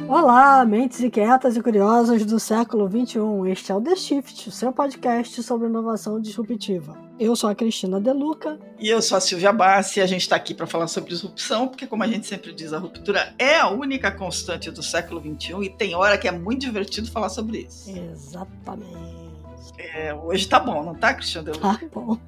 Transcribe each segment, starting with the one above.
Olá, mentes inquietas e curiosas do século XXI. Este é o The Shift, o seu podcast sobre inovação disruptiva. Eu sou a Cristina De Luca. E eu sou a Silvia Bassi, e a gente está aqui para falar sobre disrupção, porque, como a gente sempre diz, a ruptura é a única constante do século XXI e tem hora que é muito divertido falar sobre isso. Exatamente. Hoje tá bom, não tá, Cristiano? Tá bom.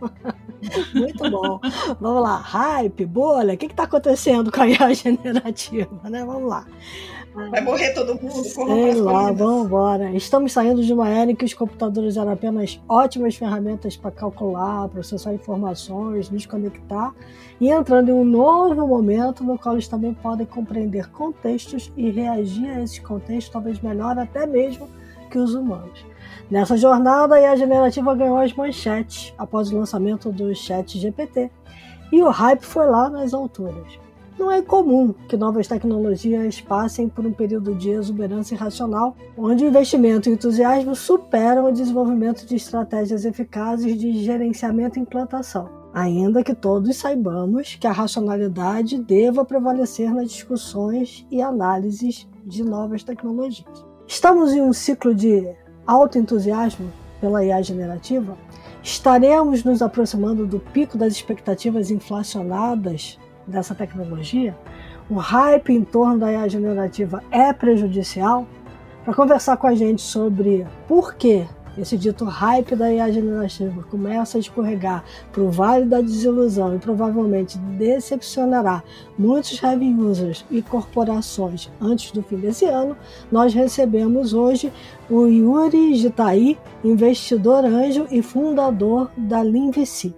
Muito bom. Vamos lá. Hype, bolha, o que tá acontecendo com a IA generativa, né? Vamos lá. Vai morrer todo mundo? Sei lá, vamos embora. Estamos saindo de uma era em que os computadores eram apenas ótimas ferramentas para calcular, processar informações, nos conectar, e entrando em um novo momento no qual eles também podem compreender contextos e reagir a esses contextos talvez melhor até mesmo que os humanos. Nessa jornada, a IA generativa ganhou as manchetes após o lançamento do ChatGPT, e o hype foi lá nas alturas. Não é incomum que novas tecnologias passem por um período de exuberância irracional, onde o investimento e o entusiasmo superam o desenvolvimento de estratégias eficazes de gerenciamento e implantação, ainda que todos saibamos que a racionalidade deva prevalecer nas discussões e análises de novas tecnologias. Estamos em um ciclo de alto entusiasmo pela IA generativa? Estaremos nos aproximando do pico das expectativas inflacionadas dessa tecnologia? O hype em torno da IA generativa é prejudicial? Para conversar com a gente sobre por que esse dito hype da IA generativa começa a escorregar para o vale da desilusão e provavelmente decepcionará muitos heavy users e corporações antes do fim desse ano, nós recebemos hoje o Yuri Gitaí, investidor anjo e fundador da LeanVC.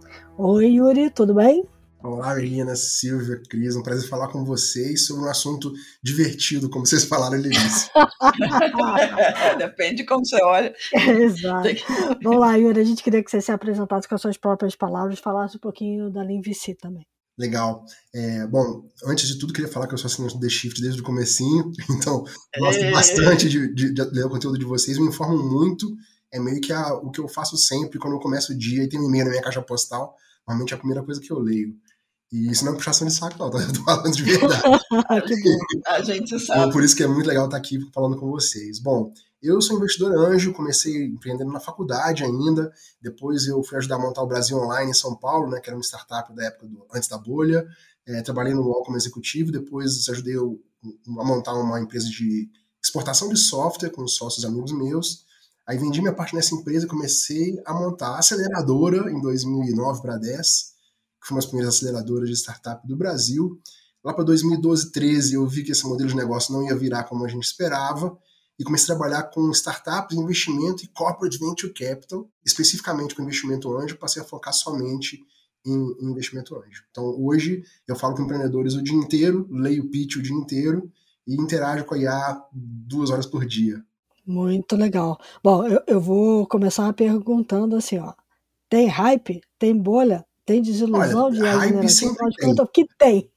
Oi, Yuri, tudo bem? Olá, Regina, Silvia, Cris, um prazer falar com vocês sobre um assunto divertido, como vocês falaram no início. Depende de como você olha. Exato. Vamos lá, Yuri, a gente queria que você se apresentasse com as suas próprias palavras e falasse um pouquinho da LeanVC também. Legal. Bom, antes de tudo, queria falar que eu sou assinante do The Shift desde o comecinho, então gosto bastante de ler o conteúdo de vocês, me informam muito, é meio que o que eu faço sempre quando eu começo o dia e tem um e-mail na minha caixa postal, normalmente é a primeira coisa que eu leio. E isso não é puxação de saco, não, eu tô falando de verdade. Que bom. A gente sabe. Por isso que é muito legal estar aqui falando com vocês. Bom, eu sou investidor anjo, comecei empreendendo na faculdade ainda, depois eu fui ajudar a montar o Brasil Online em São Paulo, né, que era uma startup da época antes da bolha, trabalhei no UOL como executivo, depois ajudei a montar uma empresa de exportação de software com sócios amigos meus, aí vendi minha parte nessa empresa e comecei a montar a aceleradora em 2009 para 2010, que foi uma das primeiras aceleradoras de startup do Brasil. Lá para 2012, 2013, eu vi que esse modelo de negócio não ia virar como a gente esperava e comecei a trabalhar com startups, investimento e corporate venture capital, especificamente com investimento anjo, passei a focar somente em investimento anjo. Então, hoje, eu falo com empreendedores o dia inteiro, leio pitch o dia inteiro e interajo com a IA 2 horas por dia. Muito legal. Bom, eu vou começar perguntando assim, ó, tem hype? Tem bolha? Tem desilusão? Olha, de IA hype generativa? sempre tem. O que tem?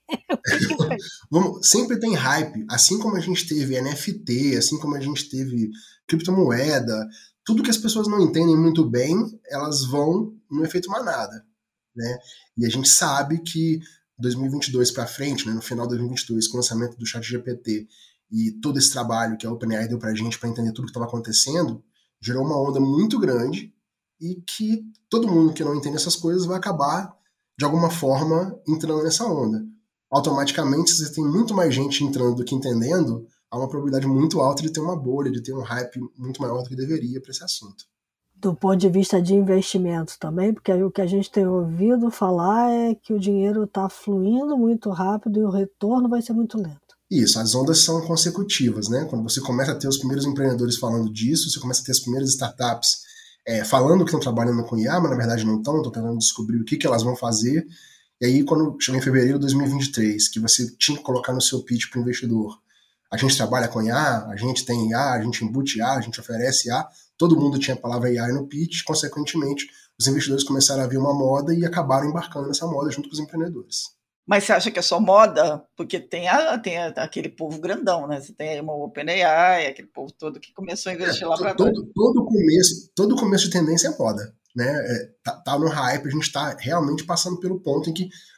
Sempre tem hype, assim como a gente teve NFT, assim como a gente teve criptomoeda, tudo que as pessoas não entendem muito bem, elas vão no efeito manada, né? E a gente sabe que 2022 para frente, né, no final de 2022, com o lançamento do ChatGPT e todo esse trabalho que a OpenAI deu pra gente para entender tudo que estava acontecendo, gerou uma onda muito grande e que todo mundo que não entende essas coisas vai acabar, de alguma forma, entrando nessa onda. Automaticamente, se você tem muito mais gente entrando do que entendendo, há uma probabilidade muito alta de ter uma bolha, de ter um hype muito maior do que deveria para esse assunto. Do ponto de vista de investimento também, porque o que a gente tem ouvido falar é que o dinheiro está fluindo muito rápido e o retorno vai ser muito lento. Isso, as ondas são consecutivas, né? Quando você começa a ter os primeiros empreendedores falando disso, você começa a ter as primeiras startups falando que estão trabalhando com IA, mas na verdade não estão tentando descobrir o que elas vão fazer. E aí, quando chegou em fevereiro de 2023, que você tinha que colocar no seu pitch para o investidor, a gente trabalha com IA, a gente tem IA, a gente embute IA, a gente oferece IA, todo mundo tinha a palavra IA no pitch, consequentemente, os investidores começaram a ver uma moda e acabaram embarcando nessa moda junto com os empreendedores. Mas você acha que é só moda? Porque tem aquele povo grandão, né? Você tem aí uma OpenAI, aquele povo todo que começou a investir lá para trás. Todo começo de tendência é moda, né? Tá no hype, a gente está realmente passando pelo ponto em que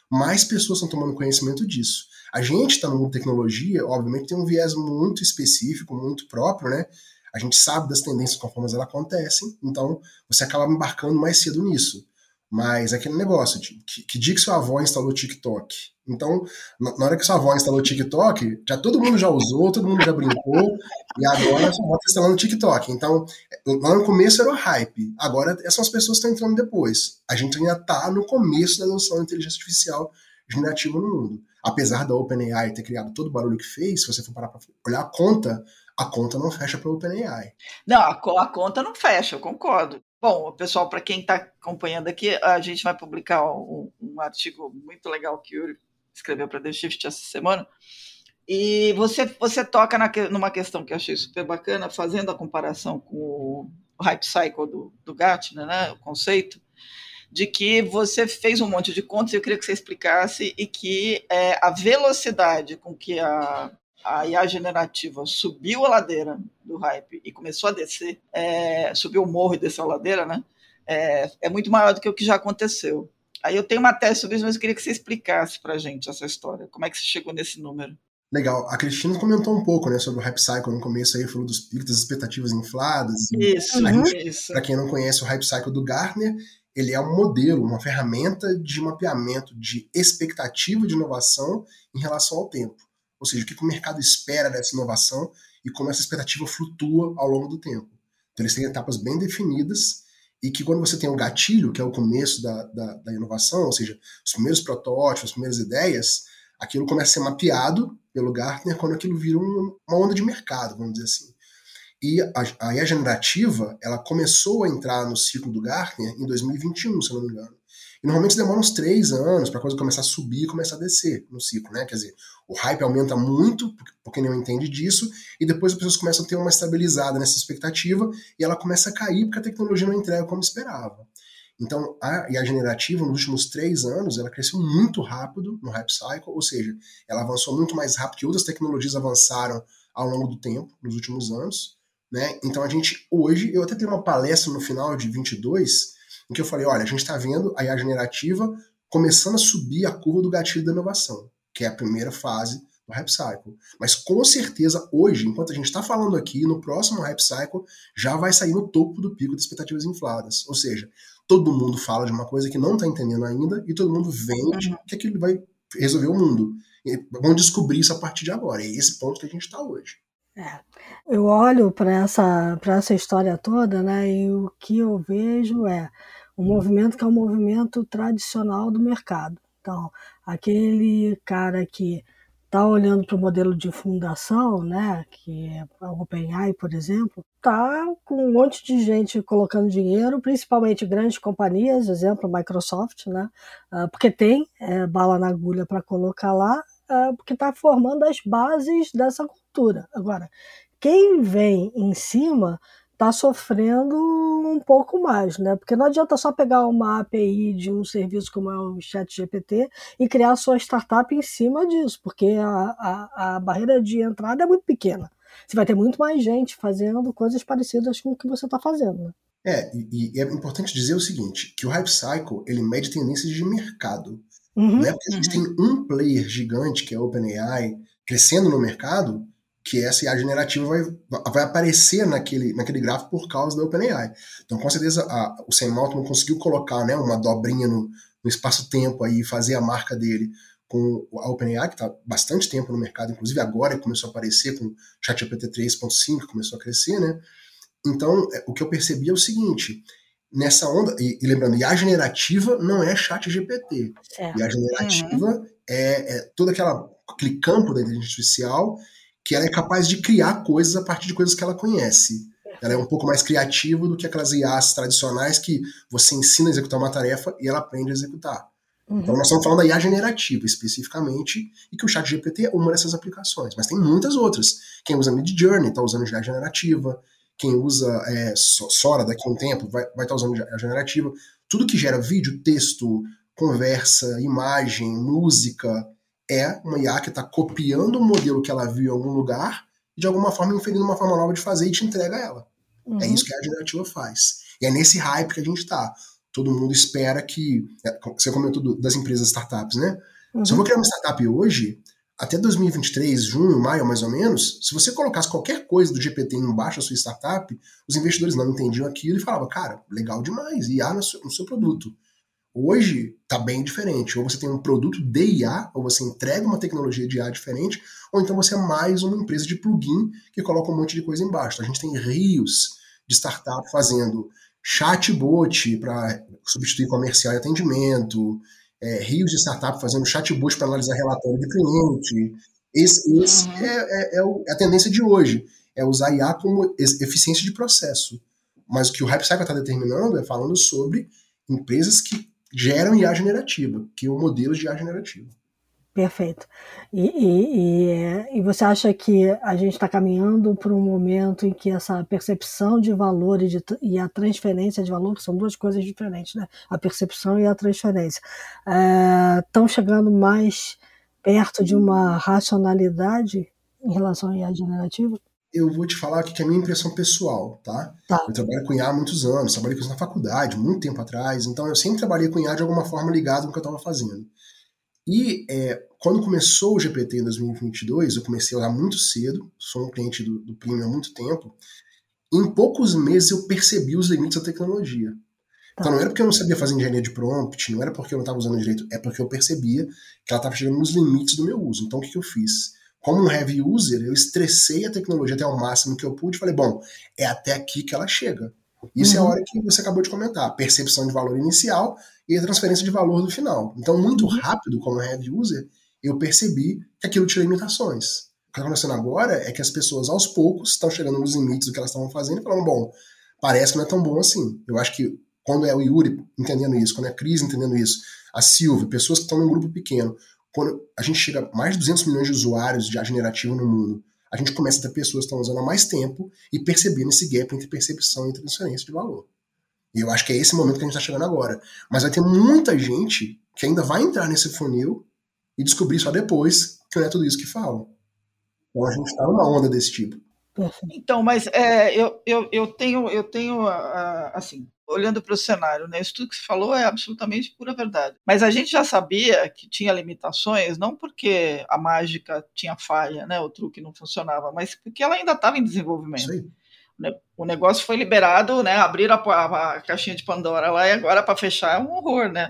mais pessoas estão tomando conhecimento disso. A gente está no mundo de tecnologia, obviamente tem um viés muito específico, muito próprio, né? A gente sabe das tendências conforme elas acontecem, então você acaba embarcando mais cedo nisso. Mas é aquele negócio, que dia que sua avó instalou o TikTok? Então, na hora que sua avó instalou o TikTok, todo mundo já usou, todo mundo já brincou, e agora sua avó está instalando o TikTok. Então, lá no começo era o hype, agora essas são as pessoas que estão entrando depois. A gente ainda está no começo da adoção da inteligência artificial generativa no mundo. Apesar da OpenAI ter criado todo o barulho que fez, se você for parar para olhar a conta não fecha para a OpenAI. Não, a conta não fecha, eu concordo. Bom, pessoal, para quem está acompanhando aqui, a gente vai publicar um artigo muito legal que o Yuri escreveu para The Shift essa semana. E você toca numa questão que eu achei super bacana, fazendo a comparação com o Hype Cycle do Gartner, né, o conceito, de que você fez um monte de contas e eu queria que você explicasse e que a velocidade com que a IA generativa subiu a ladeira do hype e começou a descer, subiu o morro e desceu a ladeira, né? É muito maior do que o que já aconteceu. Aí eu tenho uma tese sobre isso, mas eu queria que você explicasse para a gente essa história. Como é que você chegou nesse número? Legal. A Cristina comentou um pouco, né, sobre o Hype Cycle no começo, aí falou dos picos, das expectativas infladas. Isso. Para quem não conhece o Hype Cycle do Gartner, ele é um modelo, uma ferramenta de mapeamento de expectativa de inovação em relação ao tempo. Ou seja, o que o mercado espera dessa inovação e como essa expectativa flutua ao longo do tempo. Então, eles têm etapas bem definidas e que quando você tem o gatilho, que é o começo da inovação, ou seja, os primeiros protótipos, as primeiras ideias, aquilo começa a ser mapeado pelo Gartner quando aquilo vira uma onda de mercado, vamos dizer assim. E a IA generativa, ela começou a entrar no ciclo do Gartner em 2021, se eu não me engano. E normalmente demora uns 3 anos para a coisa começar a subir e começar a descer no ciclo, né? Quer dizer, o hype aumenta muito, porque não entende disso, e depois as pessoas começam a ter uma estabilizada nessa expectativa, e ela começa a cair porque a tecnologia não entrega como esperava. Então, a IA generativa, nos últimos 3 anos, ela cresceu muito rápido no Hype Cycle, ou seja, ela avançou muito mais rápido que outras tecnologias avançaram ao longo do tempo, nos últimos anos, né? Então, a gente, hoje, eu até tenho uma palestra no final de 22, em que eu falei, olha, a gente está vendo a IA generativa começando a subir a curva do gatilho da inovação, que é a primeira fase do Hype Cycle. Mas com certeza, hoje, enquanto a gente está falando aqui, no próximo Hype Cycle, já vai sair no topo do pico de expectativas infladas. Ou seja, todo mundo fala de uma coisa que não está entendendo ainda e todo mundo vende que aquilo vai resolver o mundo. E vamos descobrir isso a partir de agora. É esse ponto que a gente está hoje. Eu olho para essa história toda, né, e o que eu vejo é um movimento que é um movimento tradicional do mercado. Então, aquele cara que está olhando para o modelo de fundação, né, que é a OpenAI, por exemplo, está com um monte de gente colocando dinheiro, principalmente grandes companhias, exemplo, Microsoft, né, porque tem bala na agulha para colocar lá, porque está formando as bases dessa cultura. Agora, quem vem em cima está sofrendo um pouco mais, né? Porque não adianta só pegar uma API de um serviço como é o ChatGPT e criar a sua startup em cima disso, porque a barreira de entrada é muito pequena. Você vai ter muito mais gente fazendo coisas parecidas com o que você está fazendo, né? E é importante dizer o seguinte, que o Hype Cycle, ele mede tendências de mercado. Não é porque existem um player gigante, que é a OpenAI, crescendo no mercado, que essa IA generativa vai aparecer naquele gráfico por causa da OpenAI. Então, com certeza, o Sam Altman conseguiu colocar, né, uma dobrinha no espaço-tempo aí, fazer a marca dele com a OpenAI, que está bastante tempo no mercado, inclusive agora começou a aparecer com o ChatGPT 3.5, começou a crescer, né? Então, o que eu percebi é o seguinte, nessa onda, e lembrando, IA generativa não é ChatGPT. IA generativa é todo aquele campo da inteligência artificial que ela é capaz de criar coisas a partir de coisas que ela conhece. Ela é um pouco mais criativa do que aquelas IAs tradicionais que você ensina a executar uma tarefa e ela aprende a executar. Então nós estamos falando da IA generativa especificamente, e que o ChatGPT é uma dessas aplicações, mas tem muitas outras. Quem usa Midjourney está usando IA generativa, quem usa Sora daqui a um tempo vai estar usando IA generativa. Tudo que gera vídeo, texto, conversa, imagem, música, é uma IA que está copiando o modelo que ela viu em algum lugar e de alguma forma inferindo uma forma nova de fazer e te entrega ela. É isso que a generativa faz. E é nesse hype que a gente está. todo mundo espera que... Você comentou das empresas startups, né? Se eu vou criar uma startup hoje, até 2023, junho, maio, mais ou menos, se você colocasse qualquer coisa do GPT embaixo da sua startup, os investidores não entendiam aquilo e falavam, cara, legal demais, IA no seu produto. Hoje está bem diferente. Ou você tem um produto de IA, ou você entrega uma tecnologia de IA diferente, ou então você é mais uma empresa de plugin que coloca um monte de coisa embaixo. A gente tem rios de startup fazendo chatbot para substituir comercial e atendimento, rios de startup fazendo chatbot para analisar relatório de cliente. Esse é a tendência de hoje, é usar IA como eficiência de processo. Mas o que o Hype Cycle está determinando é falando sobre empresas que geram IA generativa, que é o modelo de IA generativa. Perfeito. E você acha que a gente está caminhando para um momento em que essa percepção de valor e a transferência de valor, que são duas coisas diferentes, né? A percepção e a transferência, estão chegando mais perto de uma racionalidade em relação à IA generativa? Eu vou te falar aqui que é a minha impressão pessoal, tá? Eu trabalho com IA há muitos anos, trabalhei com isso na faculdade, muito tempo atrás, então eu sempre trabalhei com IA de alguma forma ligado no que eu estava fazendo. E quando começou o GPT em 2022, eu comecei a usar muito cedo, sou um cliente do Premium há muito tempo, e em poucos meses eu percebi os limites da tecnologia. Então não era porque eu não sabia fazer engenharia de prompt, não era porque eu não estava usando direito, é porque eu percebia que ela estava chegando nos limites do meu uso. Então o que eu fiz? Como um heavy user, eu estressei a tecnologia até o máximo que eu pude e falei, bom, é até aqui que ela chega. Isso é a hora que você acabou de comentar, a percepção de valor inicial e a transferência de valor do final. Então, muito rápido, como heavy user, eu percebi que aquilo tinha limitações. O que está acontecendo agora é que as pessoas, aos poucos, estão chegando nos limites do que elas estavam fazendo e falando, bom, parece que não é tão bom assim. Eu acho que quando é o Yuri entendendo isso, quando é a Cris entendendo isso, a Silvia, pessoas que estão num grupo pequeno, quando a gente chega a mais de 200 milhões de usuários de IA generativa no mundo, a gente começa a ter pessoas que estão usando há mais tempo e percebendo esse gap entre percepção e transferência de valor. E eu acho que é esse momento que a gente está chegando agora. Mas vai ter muita gente que ainda vai entrar nesse funil e descobrir só depois que não é tudo isso que falam. Então a gente está numa onda desse tipo. Então, mas eu tenho assim, olhando para o cenário, né? Isso tudo que você falou é absolutamente pura verdade. Mas a gente já sabia que tinha limitações, não porque a mágica tinha falha, né? O truque não funcionava, mas porque ela ainda estava em desenvolvimento. Isso aí. O negócio foi liberado, né? Abriram a caixinha de Pandora lá e agora para fechar é um horror, né?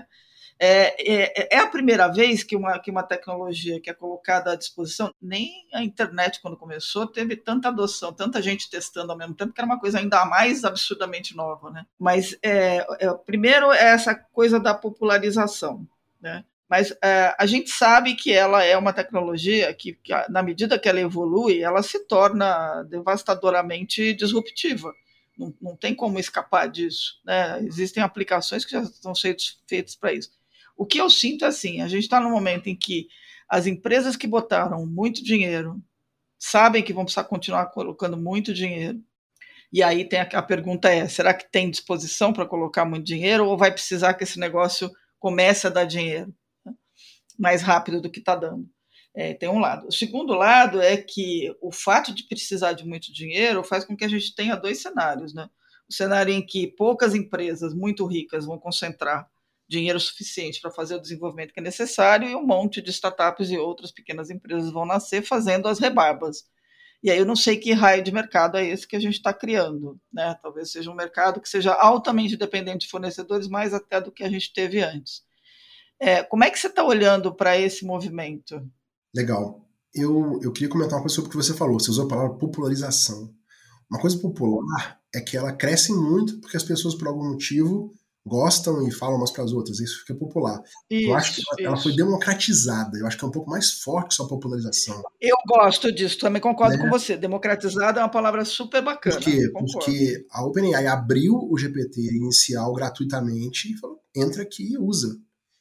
É a primeira vez que uma tecnologia que é colocada à disposição, nem a internet, quando começou, teve tanta adoção, tanta gente testando ao mesmo tempo, que era uma coisa ainda mais absurdamente nova, né? Mas, primeiro, é essa coisa da popularização, né? Mas a gente sabe que ela é uma tecnologia que, na medida que ela evolui, ela se torna devastadoramente disruptiva. Não tem como escapar disso, né? Existem aplicações que já estão feitas para isso. O que eu sinto é assim, a gente está num momento em que as empresas que botaram muito dinheiro sabem que vão precisar continuar colocando muito dinheiro. E aí tem a pergunta será que tem disposição para colocar muito dinheiro ou vai precisar que esse negócio comece a dar dinheiro mais rápido do que está dando? Tem um lado. O segundo lado é que o fato de precisar de muito dinheiro faz com que a gente tenha dois cenários, né? O cenário em que poucas empresas muito ricas vão concentrar dinheiro suficiente para fazer o desenvolvimento que é necessário e um monte de startups e outras pequenas empresas vão nascer fazendo as rebarbas. E aí eu não sei que raio de mercado é esse que a gente está criando, né? Talvez seja um mercado que seja altamente dependente de fornecedores, mais até do que a gente teve antes. Como é que você está olhando para esse movimento? Legal. Eu queria comentar uma coisa sobre o que você falou. Você usou a palavra popularização. Uma coisa popular é que ela cresce muito porque as pessoas, por algum motivo, gostam e falam umas para as outras. Isso fica popular. Eu acho que ela foi democratizada. Eu acho que é um pouco mais forte sua popularização. Eu gosto disso, também concordo com você. Democratizada é uma palavra super bacana. Por quê? Porque a OpenAI abriu o GPT inicial gratuitamente e falou, entra aqui e usa.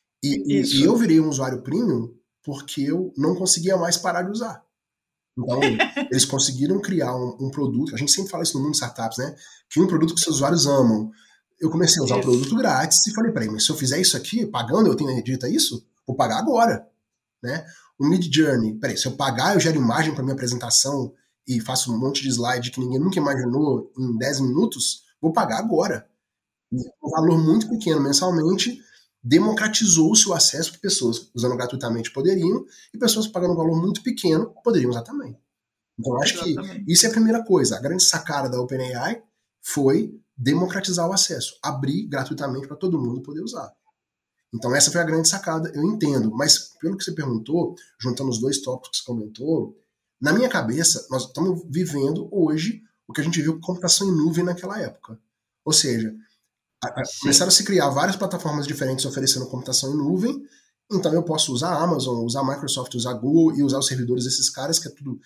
E eu virei um usuário premium porque eu não conseguia mais parar de usar. Então, eles conseguiram criar um produto, a gente sempre fala isso no mundo de startups, né? Que um produto que seus usuários amam. Eu comecei a usar o produto grátis e falei, peraí, mas se eu fizer isso aqui, pagando, eu tenho direito a isso? Vou pagar agora, né? O Midjourney, peraí, se eu pagar, eu gero imagem para minha apresentação e faço um monte de slide que ninguém nunca imaginou em 10 minutos, vou pagar agora. Um valor muito pequeno mensalmente, democratizou-se o acesso para pessoas usando gratuitamente poderiam, e pessoas pagando um valor muito pequeno poderiam usar também. Então, eu acho que isso é a primeira coisa. A grande sacada da OpenAI foi democratizar o acesso, abrir gratuitamente para todo mundo poder usar. Então, essa foi a grande sacada, eu entendo. Mas, pelo que você perguntou, juntando os dois tópicos que você comentou, na minha cabeça, nós estamos vivendo hoje o que a gente viu com computação em nuvem naquela época. Ou seja, começaram a se criar várias plataformas diferentes oferecendo computação em nuvem, então eu posso usar a Amazon, usar a Microsoft, usar a Google e usar os servidores desses caras, que é tudo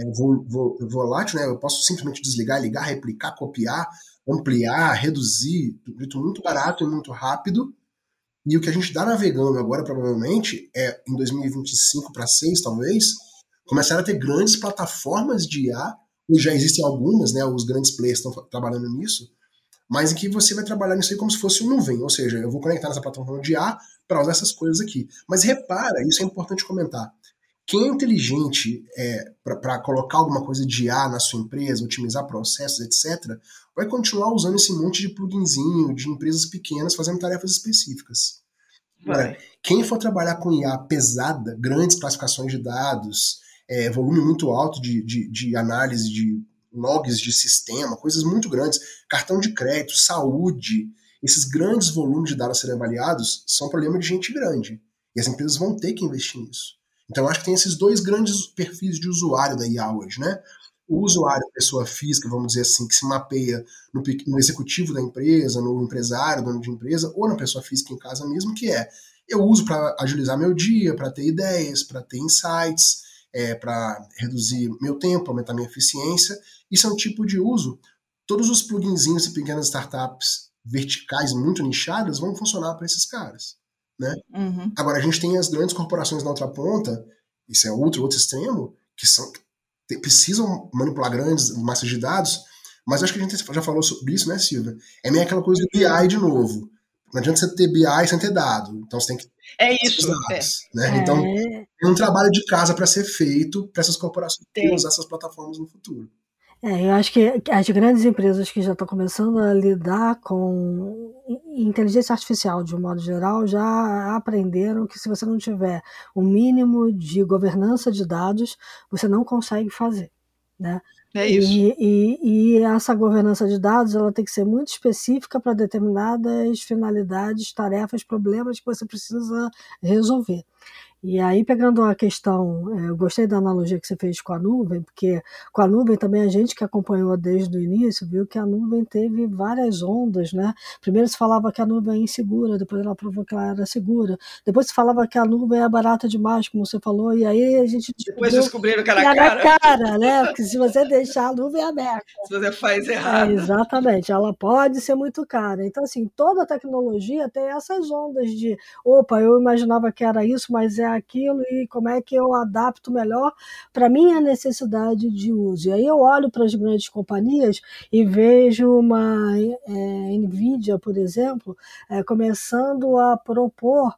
volátil, né? Eu posso simplesmente desligar, ligar, replicar, copiar, ampliar, reduzir, tudo muito barato e muito rápido. E o que a gente está navegando agora, provavelmente, é em 2025 para 2026, talvez, começar a ter grandes plataformas de IA, e já existem algumas, né? Os grandes players estão trabalhando nisso, mas em que você vai trabalhar nisso aí como se fosse uma nuvem, ou seja, eu vou conectar nessa plataforma de IA para usar essas coisas aqui. Mas repara, isso é importante comentar, quem é inteligente para colocar alguma coisa de IA na sua empresa, otimizar processos, etc., vai continuar usando esse monte de pluginzinho de empresas pequenas fazendo tarefas específicas. Agora, quem for trabalhar com IA pesada, grandes classificações de dados, volume muito alto de análise de logs de sistema, coisas muito grandes, cartão de crédito, saúde, esses grandes volumes de dados a serem avaliados são problema de gente grande. E as empresas vão ter que investir nisso. Então, eu acho que tem esses dois grandes perfis de usuário da IA hoje, né? O usuário, pessoa física, vamos dizer assim, que se mapeia no executivo da empresa, no empresário, dono de empresa, ou na pessoa física em casa mesmo, que eu uso para agilizar meu dia, para ter ideias, para ter insights, para reduzir meu tempo, aumentar minha eficiência. Isso é um tipo de uso. Todos os pluginzinhos e pequenas startups verticais muito nichadas vão funcionar para esses caras, né? Uhum. Agora, a gente tem as grandes corporações na outra ponta, isso é outro extremo, que precisam manipular grandes massas de dados, mas acho que a gente já falou sobre isso, né, Silvia? É meio aquela coisa do BI de novo. Não adianta você ter BI sem ter dado. Então você tem que ter isso, dados, né? Então tem um trabalho de casa para ser feito para essas corporações usar essas plataformas no futuro. Eu acho que as grandes empresas que já estão começando a lidar com inteligência artificial de um modo geral já aprenderam que se você não tiver o mínimo de governança de dados, você não consegue fazer, né? É isso. E essa governança de dados ela tem que ser muito específica para determinadas finalidades, tarefas, problemas que você precisa resolver. E aí, pegando a questão, eu gostei da analogia que você fez com a nuvem, porque com a nuvem também a gente que acompanhou desde o início viu que a nuvem teve várias ondas, né? Primeiro se falava que a nuvem é insegura, depois ela provou que ela era segura, depois se falava que a nuvem é barata demais, como você falou, e aí a gente depois descobriram que era cara, né? Porque se você deixar a nuvem aberta, se você faz errado. Exatamente, ela pode ser muito cara. Então, assim, toda a tecnologia tem essas ondas de, opa, eu imaginava que era isso, mas é aquilo, e como é que eu adapto melhor para minha necessidade de uso. E aí eu olho para as grandes companhias e vejo uma NVIDIA, por exemplo, começando a propor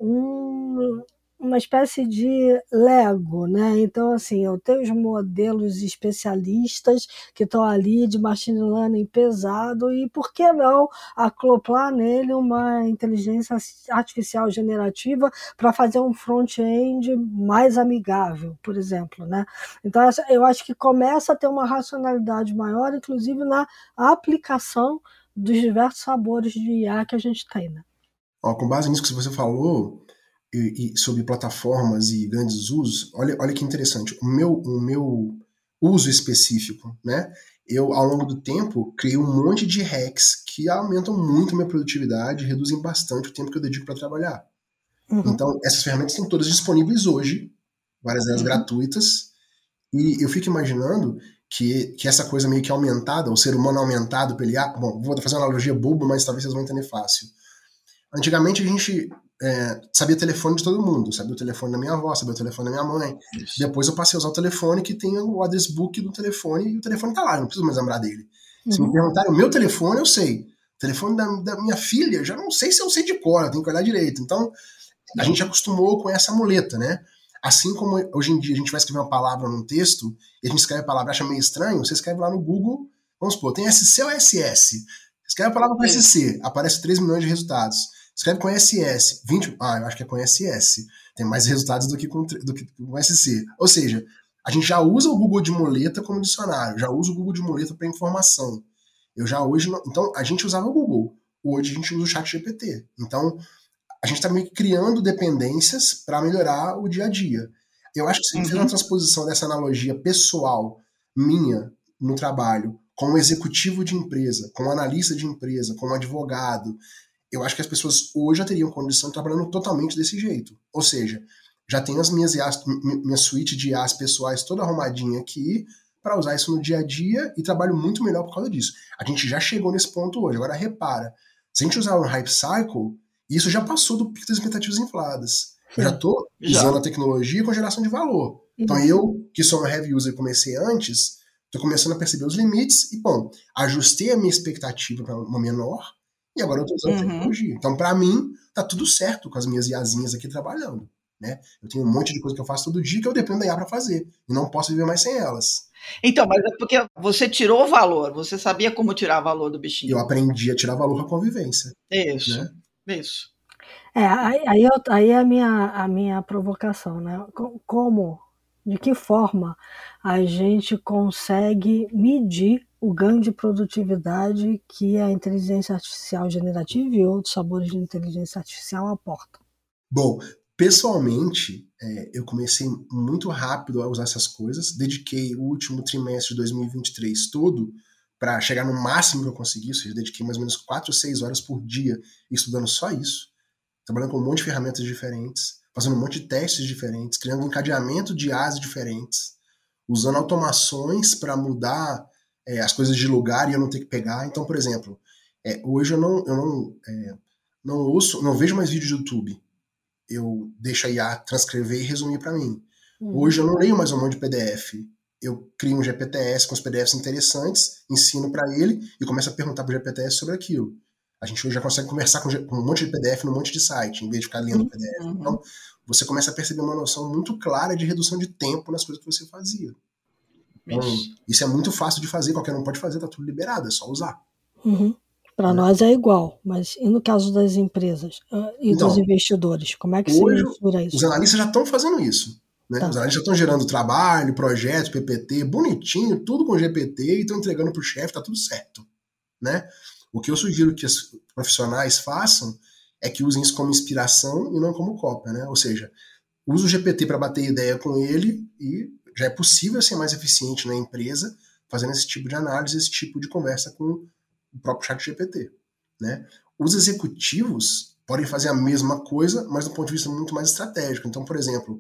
uma espécie de Lego, né? Então, assim, eu tenho os modelos especialistas que estão ali de machine learning pesado e por que não acoplar nele uma inteligência artificial generativa para fazer um front-end mais amigável, por exemplo, né? Então, eu acho que começa a ter uma racionalidade maior, inclusive na aplicação dos diversos sabores de IA que a gente tem, né? Com base nisso que você falou, e sobre plataformas e grandes usos, olha que interessante. O meu uso específico, né? Eu, ao longo do tempo, criei um monte de hacks que aumentam muito a minha produtividade e reduzem bastante o tempo que eu dedico para trabalhar. Uhum. Então, essas ferramentas estão todas disponíveis hoje, várias delas gratuitas, e eu fico imaginando que essa coisa meio que aumentada, o ser humano aumentado pelo IA, bom, vou fazer uma analogia boba, mas talvez vocês vão entender fácil. Antigamente a gente sabia o telefone de todo mundo, sabia o telefone da minha avó, sabia o telefone da minha mãe. Isso. Depois eu passei a usar o telefone que tem o address book do telefone e o telefone tá lá, eu não preciso mais lembrar dele. Uhum. Se me perguntarem o meu telefone, eu sei. O telefone da minha filha, já não sei se eu sei de cor, eu tenho que olhar direito. Então, a gente acostumou com essa muleta, né? Assim como hoje em dia a gente vai escrever uma palavra num texto, e a gente escreve a palavra, acha meio estranho, você escreve lá no Google, vamos supor, tem SC ou SS? Escreve a palavra com SC, aparece 3 milhões de resultados. Escreve com SS, 20... eu acho que é com SS. Tem mais resultados do que com SC. Ou seja, a gente já usa o Google de muleta como dicionário, já usa o Google de muleta para informação. Então, a gente usava o Google. Hoje a gente usa o ChatGPT. Então, a gente está meio que criando dependências para melhorar o dia a dia. Eu acho que se a gente fizer uma transposição dessa analogia pessoal minha no trabalho, com um executivo de empresa, com um analista de empresa, com um advogado, eu acho que as pessoas hoje já teriam condição de trabalhando totalmente desse jeito. Ou seja, já tenho as minha suíte de IAs pessoais toda arrumadinha aqui para usar isso no dia a dia e trabalho muito melhor por causa disso. A gente já chegou nesse ponto hoje. Agora repara, se a gente usar um Hype Cycle, isso já passou do pico das expectativas infladas. Eu já estou usando a tecnologia com geração de valor. Então eu, que sou um heavy user e comecei antes, estou começando a perceber os limites e, bom, ajustei a minha expectativa para uma menor e agora eu estou usando a tecnologia. Então, para mim, tá tudo certo com as minhas IAzinhas aqui trabalhando. Né? Eu tenho um monte de coisa que eu faço todo dia que eu dependo da IA para fazer e não posso viver mais sem elas. Então, mas é porque você tirou o valor, você sabia como tirar valor do bichinho. Eu aprendi a tirar valor com a convivência. Isso, né? Isso. Aí é a minha provocação, né? De que forma a gente consegue medir o ganho de produtividade que a inteligência artificial generativa e outros sabores de inteligência artificial aportam? Bom, pessoalmente, eu comecei muito rápido a usar essas coisas, dediquei o último trimestre de 2023 todo para chegar no máximo que eu consegui, ou seja, dediquei mais ou menos 4 ou 6 horas por dia estudando só isso, trabalhando com um monte de ferramentas diferentes, fazendo um monte de testes diferentes, criando um encadeamento de IAs diferentes, usando automações para mudar as coisas de lugar e eu não ter que pegar. Então, por exemplo, hoje eu não vejo mais vídeo de YouTube. Eu deixo a IA transcrever e resumir para mim. Hoje eu não leio mais um monte de PDF. Eu crio um GPTS com os PDFs interessantes, ensino para ele e começo a perguntar para o GPTS sobre aquilo. A gente hoje já consegue conversar com um monte de PDF num monte de site, em vez de ficar lendo o PDF. Então, você começa a perceber uma noção muito clara de redução de tempo nas coisas que você fazia. Então, isso é muito fácil de fazer, qualquer um pode fazer, tá tudo liberado, é só usar. Para nós é igual, mas e no caso das empresas e dos investidores, como é que se mensura isso? Os analistas já estão fazendo isso. Né? Os analistas já estão gerando trabalho, projetos, PPT, bonitinho, tudo com GPT e estão entregando para o chefe, tá tudo certo. Né? O que eu sugiro que os profissionais façam é que usem isso como inspiração e não como cópia. Né? Ou seja, use o GPT para bater ideia com ele e já é possível ser mais eficiente na empresa fazendo esse tipo de análise, esse tipo de conversa com o próprio ChatGPT. Né? Os executivos podem fazer a mesma coisa, mas do ponto de vista muito mais estratégico. Então, por exemplo,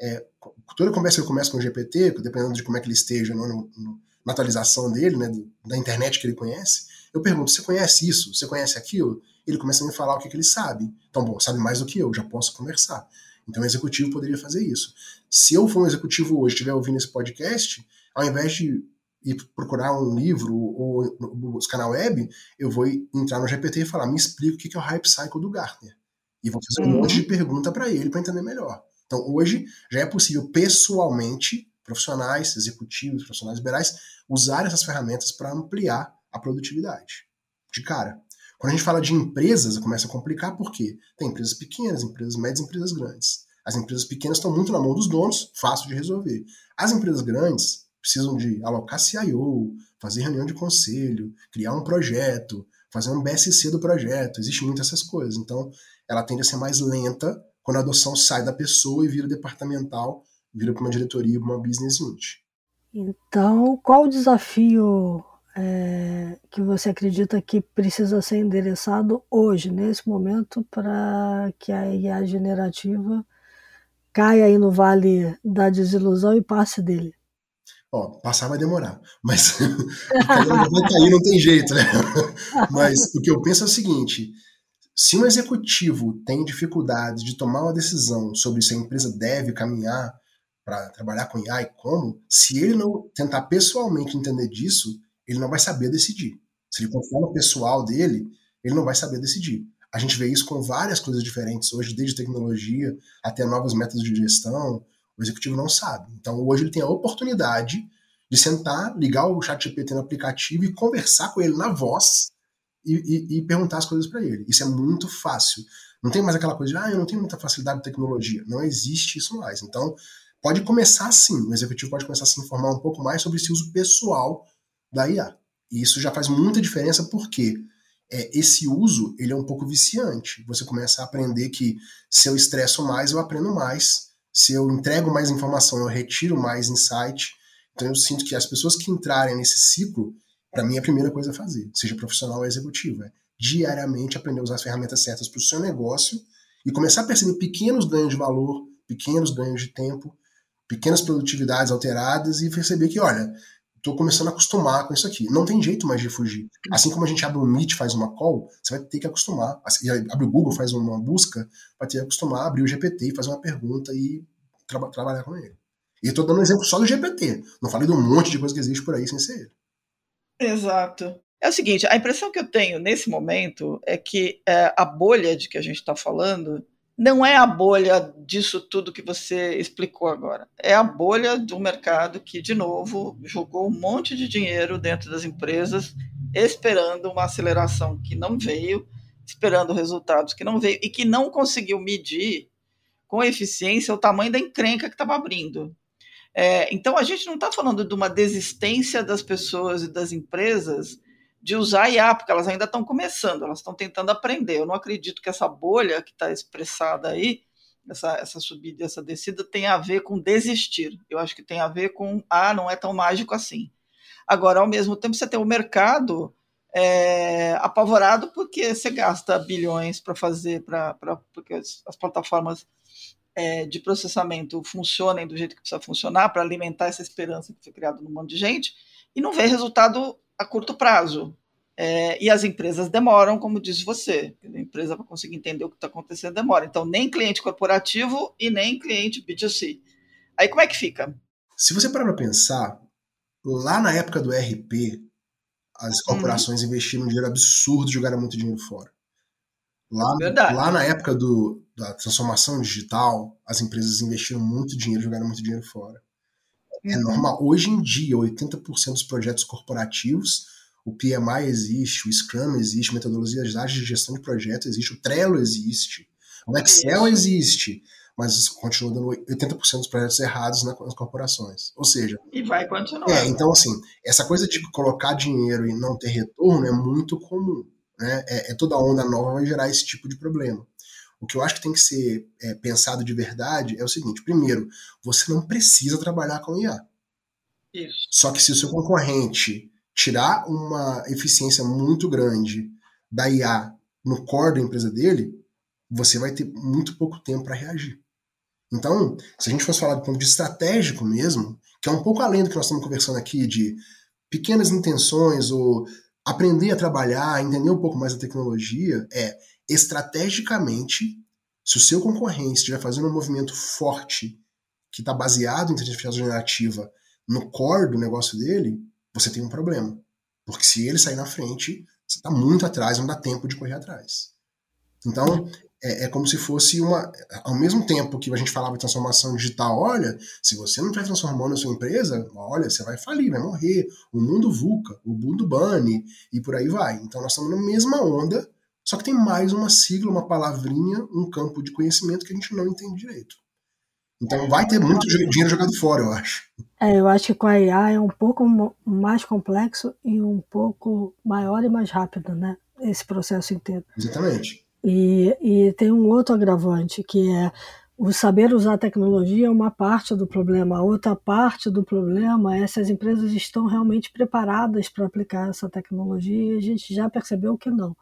toda conversa que eu começo com o GPT, dependendo de como é que ele esteja na atualização dele, né, da internet que ele conhece, eu pergunto, você conhece isso? Você conhece aquilo? Ele começa a me falar o que ele sabe. Então, bom, sabe mais do que eu, já posso conversar. Então, o executivo poderia fazer isso. Se eu for um executivo hoje e estiver ouvindo esse podcast, ao invés de ir procurar um livro ou buscar na web, eu vou entrar no GPT e falar, me explica o que é o Hype Cycle do Gartner. E vou fazer um monte de pergunta para ele para entender melhor. Então, hoje, já é possível pessoalmente, profissionais, executivos, profissionais liberais, usar essas ferramentas para ampliar a produtividade. De cara. Quando a gente fala de empresas, começa a complicar porque tem empresas pequenas, empresas médias, empresas grandes. As empresas pequenas estão muito na mão dos donos, fácil de resolver. As empresas grandes precisam de alocar CIO, fazer reunião de conselho, criar um projeto, fazer um BSC do projeto. Existem muitas essas coisas. Então, ela tende a ser mais lenta quando a adoção sai da pessoa e vira departamental, vira para uma diretoria, para uma business unit. Então, qual o desafio que você acredita que precisa ser endereçado hoje, nesse momento, para que a IA generativa caia aí no vale da desilusão e passe dele? Passar vai demorar, mas vai cair, não tem jeito, né? Mas o que eu penso é o seguinte, se um executivo tem dificuldade de tomar uma decisão sobre se a empresa deve caminhar para trabalhar com IA e como, se ele não tentar pessoalmente entender disso, ele não vai saber decidir. Se ele confiar no pessoal dele, ele não vai saber decidir. A gente vê isso com várias coisas diferentes hoje, desde tecnologia até novos métodos de gestão. O executivo não sabe. Então, hoje ele tem a oportunidade de sentar, ligar o ChatGPT no aplicativo e conversar com ele na voz e perguntar as coisas para ele. Isso é muito fácil. Não tem mais aquela coisa de, eu não tenho muita facilidade de tecnologia. Não existe isso mais. Então, pode começar assim. O executivo pode começar a se informar um pouco mais sobre esse uso pessoal da IA. E isso já faz muita diferença porque esse uso ele é um pouco viciante. Você começa a aprender que se eu estresso mais, eu aprendo mais. Se eu entrego mais informação, eu retiro mais insight. Então eu sinto que as pessoas que entrarem nesse ciclo, para mim, é a primeira coisa a fazer, seja profissional ou executivo, é diariamente aprender a usar as ferramentas certas para o seu negócio e começar a perceber pequenos ganhos de valor, pequenos ganhos de tempo, pequenas produtividades alteradas e perceber que, olha, estou começando a acostumar com isso aqui. Não tem jeito mais de fugir. Assim como a gente abre um Meet, faz uma call, você vai ter que acostumar. Abre o Google, faz uma busca, vai ter que acostumar, abrir o GPT, fazer uma pergunta e trabalhar com ele. E estou dando um exemplo só do GPT. Não falei de um monte de coisa que existe por aí sem ser ele. Exato. É o seguinte, a impressão que eu tenho nesse momento é que a bolha de que a gente está falando não é a bolha disso tudo que você explicou agora. É a bolha do mercado que, de novo, jogou um monte de dinheiro dentro das empresas, esperando uma aceleração que não veio, esperando resultados que não veio e que não conseguiu medir com eficiência o tamanho da encrenca que estava abrindo. Então, a gente não está falando de uma desistência das pessoas e das empresas de usar IA, porque elas ainda estão começando, elas estão tentando aprender. Eu não acredito que essa bolha que está expressada aí, essa subida e essa descida, tenha a ver com desistir. Eu acho que tem a ver com, não é tão mágico assim. Agora, ao mesmo tempo, você tem o mercado apavorado porque você gasta bilhões para fazer, porque as plataformas de processamento funcionem do jeito que precisa funcionar para alimentar essa esperança que foi criada num monte de gente e não vê resultado a curto prazo. E as empresas demoram, como disse você. A empresa, para conseguir entender o que está acontecendo, demora. Então, nem cliente corporativo e nem cliente B2C. Aí, como é que fica? Se você parar para pensar, lá na época do ERP, as corporações investiram um dinheiro absurdo e jogaram muito dinheiro fora. Lá na época da transformação digital, as empresas investiram muito dinheiro, jogaram muito dinheiro fora. É normal. Hoje em dia, 80% dos projetos corporativos, o PMI existe, o Scrum existe, metodologias ágeis de gestão de projetos existe, o Trello existe, o Excel existe, mas continua dando 80% dos projetos errados nas corporações. Ou seja... E vai continuar. Então, assim, essa coisa de colocar dinheiro e não ter retorno é muito comum. Né? Toda onda nova vai gerar esse tipo de problema. O que eu acho que tem que ser pensado de verdade é o seguinte: primeiro, você não precisa trabalhar com IA. Isso. Só que se o seu concorrente tirar uma eficiência muito grande da IA no core da empresa dele, você vai ter muito pouco tempo para reagir. Então, se a gente fosse falar do ponto de estratégico mesmo, que é um pouco além do que nós estamos conversando aqui, de pequenas intenções ou aprender a trabalhar, entender um pouco mais a tecnologia, estrategicamente, se o seu concorrente estiver fazendo um movimento forte que está baseado em inteligência artificial generativa no core do negócio dele, você tem um problema. Porque se ele sair na frente, você está muito atrás, não dá tempo de correr atrás. Então, é como se fosse ao mesmo tempo que a gente falava de transformação digital, olha, se você não estiver transformando a sua empresa, olha, você vai falir, vai morrer, o mundo VUCA, o mundo BANI, e por aí vai. Então nós estamos na mesma onda, só que tem mais uma sigla, uma palavrinha, um campo de conhecimento que a gente não entende direito. Então vai ter muito dinheiro jogado fora, eu acho. Eu acho que com a IA é um pouco mais complexo e um pouco maior e mais rápido, né? Esse processo inteiro. Exatamente. E tem um outro agravante, que é o saber usar a tecnologia é uma parte do problema. A outra parte do problema é se as empresas estão realmente preparadas para aplicar essa tecnologia, e a gente já percebeu que não.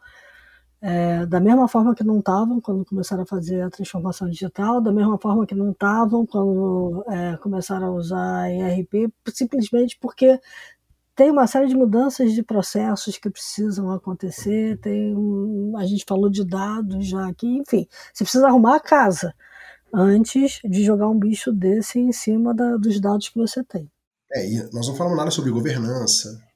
Da mesma forma que não estavam quando começaram a fazer a transformação digital, da mesma forma que não estavam quando começaram a usar ERP, simplesmente porque tem uma série de mudanças de processos que precisam acontecer, a gente falou de dados já aqui, enfim, você precisa arrumar a casa antes de jogar um bicho desse em cima dos dados que você tem. E nós não falamos nada sobre governança,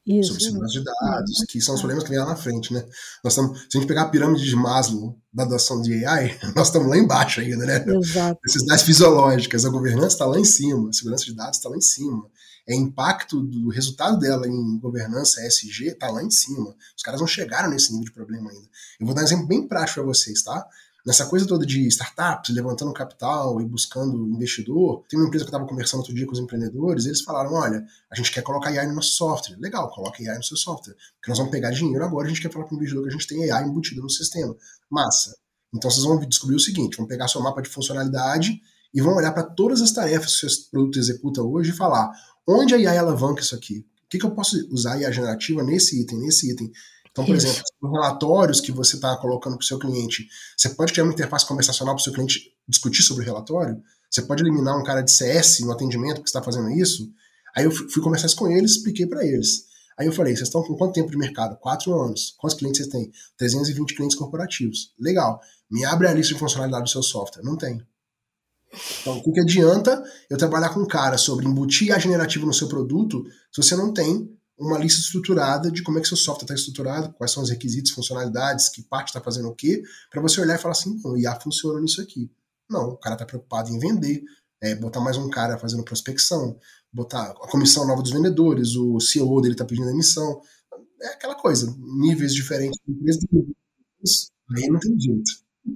Isso, sobre segurança de dados, que são os problemas que vêm lá na frente, né? Se a gente pegar a pirâmide de Maslow da adoção de AI, nós estamos lá embaixo ainda, né? exato. Necessidades fisiológicas, a governança está lá em cima, a segurança de dados está lá em cima, impacto do resultado dela em governança ESG está lá em cima. Os caras não chegaram nesse nível de problema ainda. Eu vou dar um exemplo bem prático para vocês, tá? Nessa coisa toda de startups, levantando capital e buscando investidor, tem uma empresa que eu estava conversando outro dia com os empreendedores, eles falaram, olha, a gente quer colocar AI no nosso software. Legal, coloca AI no seu software. Porque nós vamos pegar dinheiro agora, a gente quer falar para o investidor que a gente tem AI embutido no sistema. Massa. Então vocês vão descobrir o seguinte, vão pegar seu mapa de funcionalidade e vão olhar para todas as tarefas que o seu produto executa hoje e falar, onde a AI alavanca isso aqui? O que eu posso usar a IA generativa nesse item? Então, por exemplo, os relatórios que você está colocando para o seu cliente, você pode criar uma interface conversacional para o seu cliente discutir sobre o relatório? Você pode eliminar um cara de CS no atendimento que está fazendo isso? Aí eu fui conversar isso com eles, expliquei para eles. Aí eu falei, vocês estão com quanto tempo de mercado? 4 anos. Quantos clientes vocês têm? 320 clientes corporativos. Legal. Me abre a lista de funcionalidade do seu software. Não tem. Então, o que adianta eu trabalhar com um cara sobre embutir a generativa no seu produto se você não tem uma lista estruturada de como é que seu software está estruturado, quais são os requisitos, funcionalidades, que parte está fazendo o quê, para você olhar e falar assim, o IA funciona nisso aqui. Não, o cara está preocupado em vender, botar mais um cara fazendo prospecção, botar a comissão nova dos vendedores, o CEO dele está pedindo emissão, é aquela coisa, níveis diferentes de empresa, aí não tem jeito.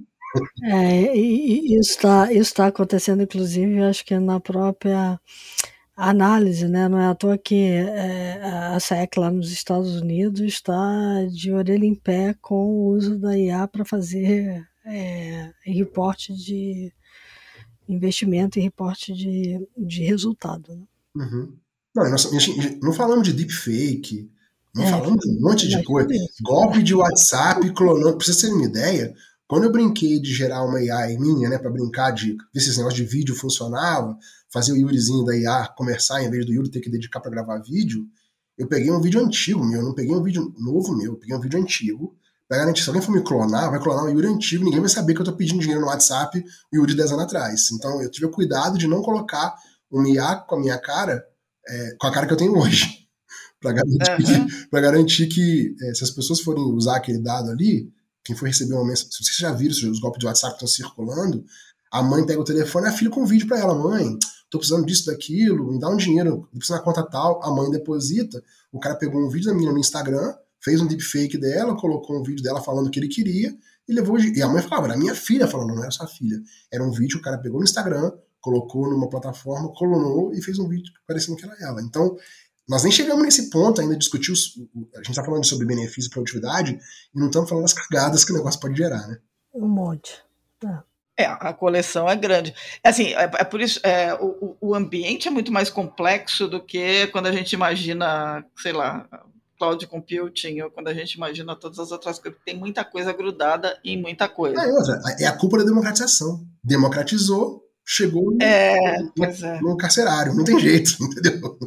Isso está acontecendo, inclusive, acho que na própria análise, né? Não é à toa que a SEC lá nos Estados Unidos está de orelha em pé com o uso da IA para fazer reporte de investimento e reporte de resultado. Né? Uhum. Não, nós não falamos de deepfake, não falamos de um monte de coisa. Golpe de WhatsApp, clonando. Pra vocês terem uma ideia, quando eu brinquei de gerar uma AI minha, né, para brincar de ver se esse negócio de vídeo funcionava, fazer o Yurizinho da IA conversar em vez do Yuri ter que dedicar para gravar vídeo, eu peguei um vídeo antigo meu, não peguei um vídeo novo meu, eu peguei um vídeo antigo. Pra garantir, se alguém for me clonar, vai clonar um Yuri antigo, ninguém vai saber que eu tô pedindo dinheiro no WhatsApp o Yuri 10 anos atrás. Então eu tive o cuidado de não colocar um IA com a minha cara, com a cara que eu tenho hoje. Pra garantir que se as pessoas forem usar aquele dado ali, quem for receber uma mensagem, se vocês já viram os golpes de WhatsApp que estão circulando, a mãe pega o telefone e a filha com um vídeo pra ela, mãe, tô precisando disso, daquilo, me dá um dinheiro, eu preciso na conta tal, a mãe deposita, o cara pegou um vídeo da menina no Instagram, fez um deepfake dela, colocou um vídeo dela falando o que ele queria, e levou, e a mãe falava, era minha filha falando, não era sua filha, era um vídeo que o cara pegou no Instagram, colocou numa plataforma, clonou e fez um vídeo parecendo que era ela. Então, nós nem chegamos nesse ponto ainda de discutir, a gente está falando sobre benefício e produtividade, e não estamos falando das cagadas que o negócio pode gerar, né? Um monte. A coleção é grande. Assim, é por isso, o ambiente é muito mais complexo do que quando a gente imagina, sei lá, cloud computing, ou quando a gente imagina todas as outras coisas. Tem muita coisa grudada em muita coisa. É a culpa da democratização. Democratizou, chegou no carcerário, não tem jeito, entendeu?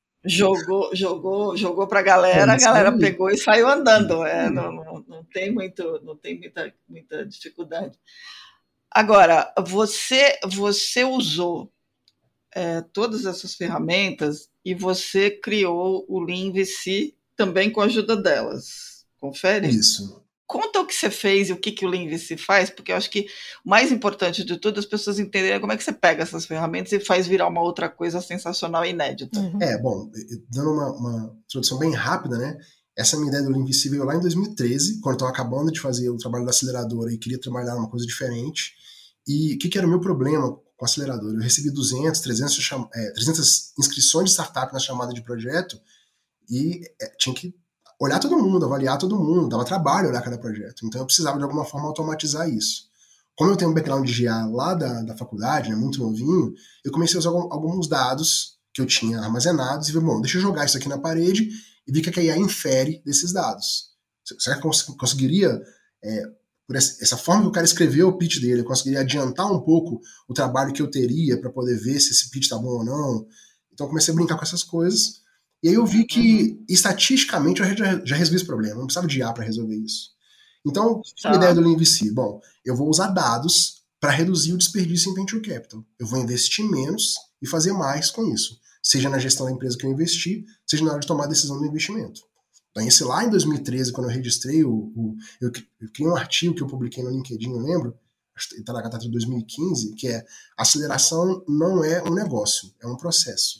Jogou pra galera, a galera pegou e saiu andando. Não tem muita dificuldade. Agora, você usou todas essas ferramentas e você criou o Lean-VC também com a ajuda delas. Confere? Isso. Conta o que você fez e o que o Lean-VC faz, porque eu acho que o mais importante de tudo é as pessoas entenderem como é que você pega essas ferramentas e faz virar uma outra coisa sensacional e inédita. Uhum. Bom, dando uma introdução bem rápida, né? Essa minha ideia do Lean-VC veio lá em 2013, quando eu estava acabando de fazer o trabalho da aceleradora e queria trabalhar numa coisa diferente. E o que era o meu problema com a aceleradora? Eu recebi 300 inscrições de startup na chamada de projeto e tinha que olhar todo mundo, avaliar todo mundo, dava trabalho olhar cada projeto. Então eu precisava de alguma forma automatizar isso. Como eu tenho um background de GA lá da faculdade, né, muito novinho, eu comecei a usar alguns dados que eu tinha armazenados e falei, bom, deixa eu jogar isso aqui na parede e ver o que a IA infere desses dados. Será que eu conseguiria, por essa forma que o cara escreveu o pitch dele, eu conseguiria adiantar um pouco o trabalho que eu teria para poder ver se esse pitch tá bom ou não? Então eu comecei a brincar com essas coisas. E aí eu vi que, estatisticamente, eu já resolvi esse problema. Não precisava de IA para resolver isso. Então, a ideia do Lean-VC? Bom, eu vou usar dados para reduzir o desperdício em Venture Capital. Eu vou investir menos e fazer mais com isso. seja na gestão da empresa que eu investi, seja na hora de tomar a decisão do investimento. Então, esse lá em 2013, quando eu registrei, eu criei um artigo que eu publiquei no LinkedIn, eu lembro, está na data de 2015, que é: aceleração não é um negócio, é um processo.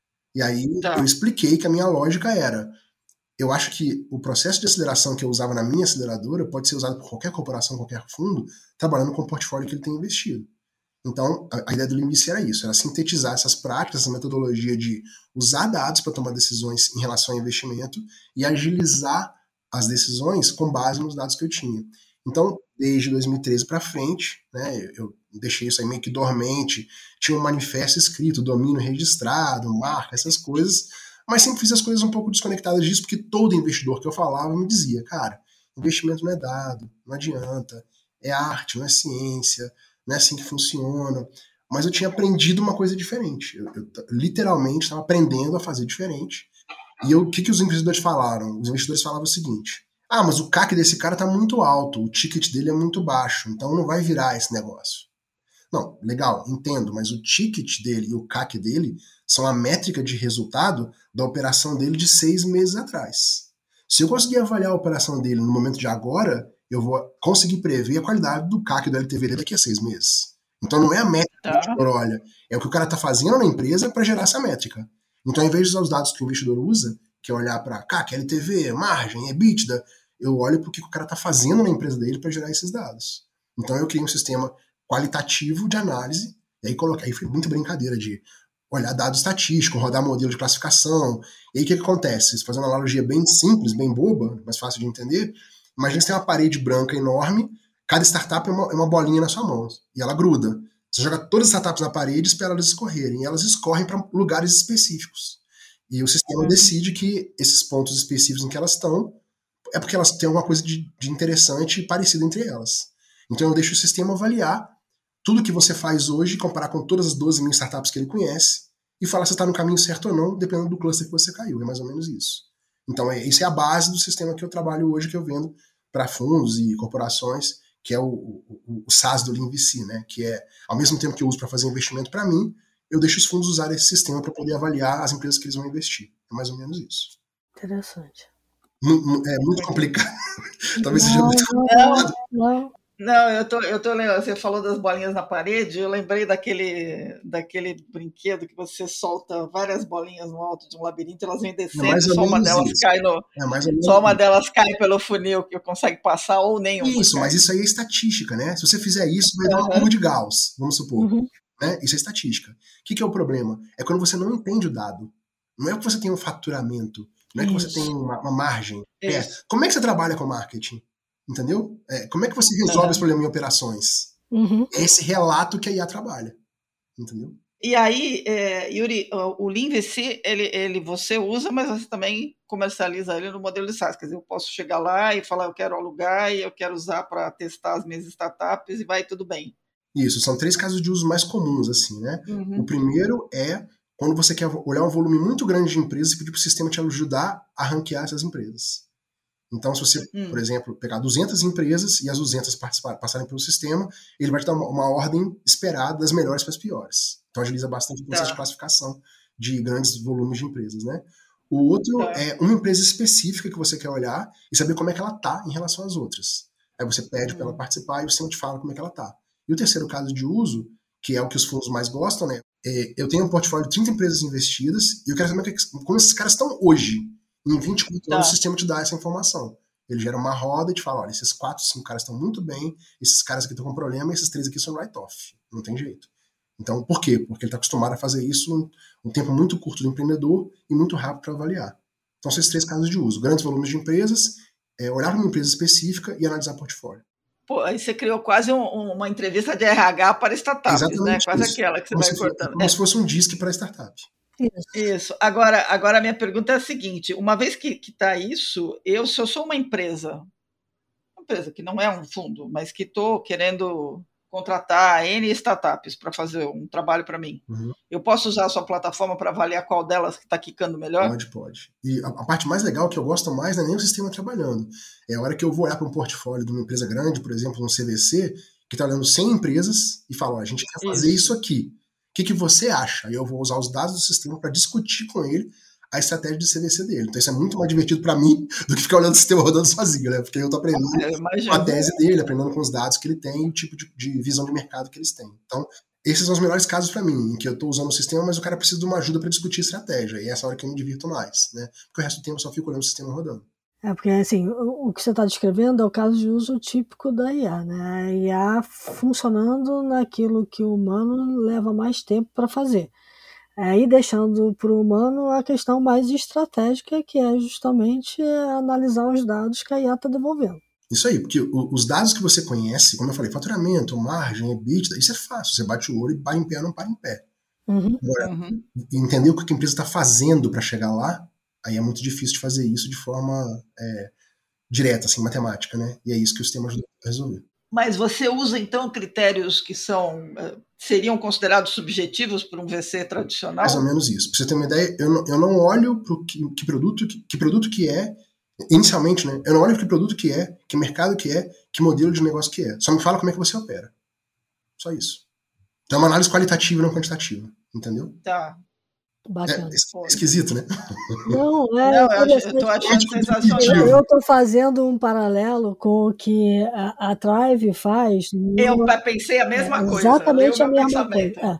E aí eu expliquei que a minha lógica era: eu acho que o processo de aceleração que eu usava na minha aceleradora pode ser usado por qualquer corporação, qualquer fundo, trabalhando com o portfólio que ele tem investido. Então, a ideia do Lean VC era isso, era sintetizar essas práticas, essa metodologia de usar dados para tomar decisões em relação ao investimento e agilizar as decisões com base nos dados que eu tinha. Então, desde 2013 para frente, né, eu deixei isso aí meio que dormente, tinha um manifesto escrito, domínio registrado, marca, essas coisas, mas sempre fiz as coisas um pouco desconectadas disso, porque todo investidor que eu falava me dizia: cara, investimento não é dado, não adianta, é arte, não é ciência, não é assim que funciona. Mas eu tinha aprendido uma coisa diferente. Eu literalmente estava aprendendo a fazer diferente. E o que os investidores falaram? Os investidores falavam o seguinte: ah, mas o CAC desse cara está muito alto, o ticket dele é muito baixo, então não vai virar esse negócio. Não, legal, entendo, mas o ticket dele e o CAC dele são a métrica de resultado da operação dele de 6 meses atrás. Se eu conseguir avaliar a operação dele no momento de agora, eu vou conseguir prever a qualidade do CAC e do LTV dele daqui a 6 meses. Então não é a métrica que o investidor olha, é o que o cara está fazendo na empresa para gerar essa métrica. Então, ao invés de usar os dados que o investidor usa, que é olhar para CAC, LTV, margem, EBITDA, eu olho para o que o cara está fazendo na empresa dele para gerar esses dados. Então eu criei um sistema qualitativo de análise, e aí foi muita brincadeira de olhar dado estatístico, rodar modelo de classificação. E aí o que acontece? Fazendo uma analogia bem simples, bem boba, mas fácil de entender, imagina que você tem uma parede branca enorme, cada startup é uma bolinha na sua mão, e ela gruda. Você joga todas as startups na parede e espera elas escorrerem, e elas escorrem para lugares específicos. E o sistema decide que esses pontos específicos em que elas estão é porque elas têm alguma coisa de interessante e parecido entre elas. Então eu deixo o sistema avaliar tudo que você faz hoje, comparar com todas as 12 mil startups que ele conhece, e falar se está no caminho certo ou não, dependendo do cluster que você caiu. É mais ou menos isso. Então, isso é a base do sistema que eu trabalho hoje, que eu vendo para fundos e corporações, que é o SaaS do Lean VC, né? Que é, ao mesmo tempo que eu uso para fazer investimento para mim, eu deixo os fundos usar esse sistema para poder avaliar as empresas que eles vão investir. É mais ou menos isso. Interessante. É muito complicado. Talvez seja muito complicado. Não, eu tô lembrando, você falou das bolinhas na parede, eu lembrei daquele brinquedo que você solta várias bolinhas no alto de um labirinto, elas vêm descendo e só uma delas cai pelo funil que consegue passar ou nenhuma. Isso, mas isso aí é estatística, né? Se você fizer isso, vai dar uma curva de Gauss, vamos supor. Né? Isso é estatística. O que é o problema? É quando você não entende o dado. Não é que você tem um faturamento, não é que você tem uma margem. Como é que você trabalha com marketing? Entendeu? Como é que você resolve esse problema em operações? É esse relato que a IA trabalha. Entendeu? E aí, Yuri, o Lean VC, ele você usa, mas você também comercializa ele no modelo de SaaS. Quer dizer, eu posso chegar lá e falar: eu quero alugar e eu quero usar para testar as minhas startups e vai tudo bem. Isso, são 3 casos de uso mais comuns, assim, né? O primeiro é quando você quer olhar um volume muito grande de empresas e pedir para o sistema te ajudar a ranquear essas empresas. Então, se você, por exemplo, pegar 200 empresas e as 200 passarem pelo sistema, ele vai te dar uma ordem esperada das melhores para as piores. Então, agiliza bastante o processo de classificação de grandes volumes de empresas, né? O outro é uma empresa específica que você quer olhar e saber como é que ela está em relação às outras. Aí você pede para ela participar e o sistema te fala como é que ela está. E o terceiro caso de uso, que é o que os fundos mais gostam, né? Eu tenho um portfólio de 30 empresas investidas e eu quero saber como esses caras estão hoje. Em 24 horas o sistema te dá essa informação. Ele gera uma roda e te fala: olha, esses 4, 5 caras estão muito bem, esses caras aqui estão com problema, e esses 3 aqui são write-off. Não tem jeito. Então, por quê? Porque ele está acostumado a fazer isso um tempo muito curto do empreendedor e muito rápido para avaliar. Então, são esses 3 casos de uso. Grandes volumes de empresas, olhar para uma empresa específica e analisar portfólio. Pô, aí você criou quase uma entrevista de RH para startups, né? Quase isso. Aquela que você vai cortando. Como se fosse um disque para startup. Isso. Agora a minha pergunta é a seguinte: uma vez que está isso, se eu sou uma empresa que não é um fundo, mas que estou querendo contratar N startups para fazer um trabalho para mim, eu posso usar a sua plataforma para avaliar qual delas que está quicando melhor? Pode. E a parte mais legal, que eu gosto mais, não é nem o sistema trabalhando. É a hora que eu vou olhar para um portfólio de uma empresa grande, por exemplo, um CVC, que está olhando 100 empresas e fala: a gente quer fazer isso aqui. que você acha? Aí eu vou usar os dados do sistema para discutir com ele a estratégia de CVC dele. Então isso é muito mais divertido para mim do que ficar olhando o sistema rodando sozinho, né? Porque eu tô aprendendo com a tese dele, aprendendo com os dados que ele tem e o tipo de visão de mercado que eles têm. Então, esses são os melhores casos para mim, em que eu estou usando o sistema, mas o cara precisa de uma ajuda para discutir estratégia. E é essa hora que eu me divirto mais, né? Porque o resto do tempo eu só fico olhando o sistema rodando. Porque assim, o que você está descrevendo é o caso de uso típico da IA, né? A IA funcionando naquilo que o humano leva mais tempo para fazer. E deixando para o humano a questão mais estratégica, que é justamente analisar os dados que a IA está devolvendo. Isso aí, porque os dados que você conhece, como eu falei, faturamento, margem, EBITDA, isso é fácil. Você bate o olho e para em pé ou não para em pé. Agora, entender o que a empresa está fazendo para chegar lá, aí é muito difícil de fazer isso de forma direta, assim, matemática, né? E é isso que o sistema ajuda a resolver. Mas você usa, então, critérios que seriam considerados subjetivos por um VC tradicional? Mais ou menos isso. Para você ter uma ideia, eu não olho para que produto que é, inicialmente, né? Eu não olho para que produto que é, que mercado que é, que modelo de negócio que é. Só me fala como é que você opera. Só isso. Então é uma análise qualitativa e não quantitativa. Entendeu? Tá. Bacana. É esquisito, né? Não, eu tô achando sensacional. Eu tô fazendo um paralelo com o que a Thrive faz. Eu pensei a mesma coisa. Exatamente a mesma coisa.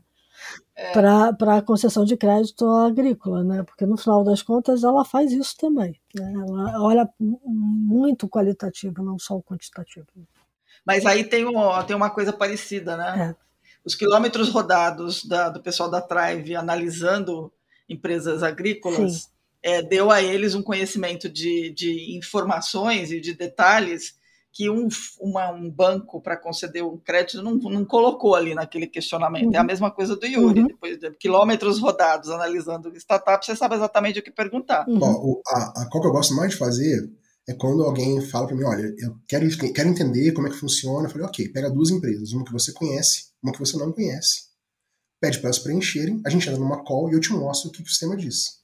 Para a concessão de crédito agrícola, né? Porque no final das contas ela faz isso também. Né? Ela olha muito qualitativo, não só o quantitativo. Mas aí tem uma coisa parecida, né? Os quilômetros rodados do pessoal da Thrive analisando empresas agrícolas deu a eles um conhecimento de informações e de detalhes que um banco para conceder um crédito não colocou ali naquele questionamento. É a mesma coisa do Yuri. Depois de quilômetros rodados analisando startup, você sabe exatamente o que perguntar. Qual que eu gosto mais de fazer é quando alguém fala para mim, olha, eu quero entender como é que funciona. Eu falei, ok, pega 2 empresas, uma que você conhece, uma que você não conhece. Pede para elas preencherem, a gente entra numa call e eu te mostro o que o sistema diz.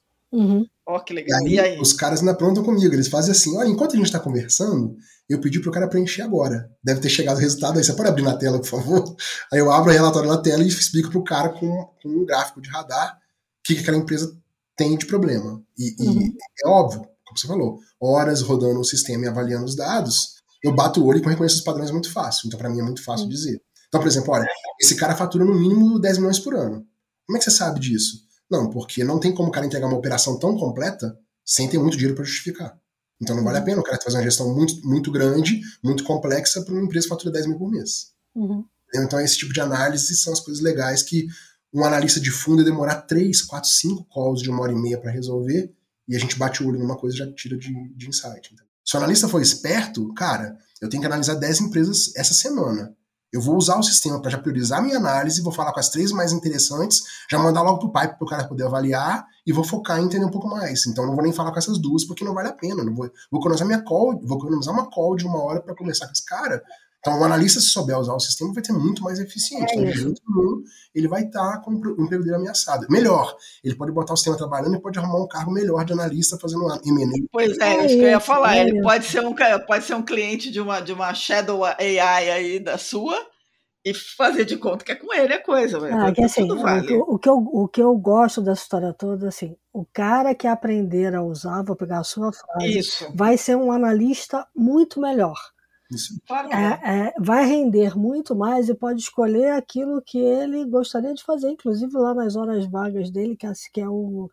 Que legal. E aí? Os caras ainda aprontam comigo, eles fazem assim, olha, enquanto a gente está conversando, eu pedi pro cara preencher agora. Deve ter chegado o resultado, aí você pode abrir na tela, por favor? Aí eu abro o relatório na tela e explico pro cara com um gráfico de radar o que aquela empresa tem de problema. E é óbvio, como você falou, horas rodando o sistema e avaliando os dados, eu bato o olho e reconheço os padrões muito fácil. Então, para mim, é muito fácil dizer. Então, por exemplo, olha, esse cara fatura no mínimo 10 milhões por ano. Como é que você sabe disso? Não, porque não tem como o cara entregar uma operação tão completa sem ter muito dinheiro para justificar. Então não vale a pena o cara fazer uma gestão muito, muito grande, muito complexa para uma empresa que fatura 10 mil por mês. Então esse tipo de análise são as coisas legais que um analista de fundo ia demorar 3, 4, 5 calls de 1h30 para resolver e a gente bate o olho numa coisa e já tira de insight. Então, se o analista for esperto, cara, eu tenho que analisar 10 empresas essa semana. Eu vou usar o sistema para já priorizar a minha análise, vou falar com as 3 mais interessantes, já mandar logo pro pipe para o cara poder avaliar e vou focar em entender um pouco mais. Então não vou nem falar com essas 2 porque não vale a pena. Não vou economizar vou economizar uma call de 1 hora para conversar com esse cara. Então o analista, se souber usar o sistema, vai ter muito mais eficiente. Então, de jeito nenhum, ele vai estar com o emprego dele ameaçado. Melhor, ele pode botar o sistema trabalhando e pode arrumar um cargo melhor de analista fazendo um M&A. Pois é, isso que eu ia falar. Ele pode ser um cliente de uma Shadow AI aí da sua e fazer de conta que é com ele a coisa. Que assim, vale. o que eu gosto dessa história toda, assim, o cara que aprender a usar, vou pegar a sua frase, vai ser um analista muito melhor. Isso. Claro vai render muito mais e pode escolher aquilo que ele gostaria de fazer, inclusive lá nas horas vagas dele, que é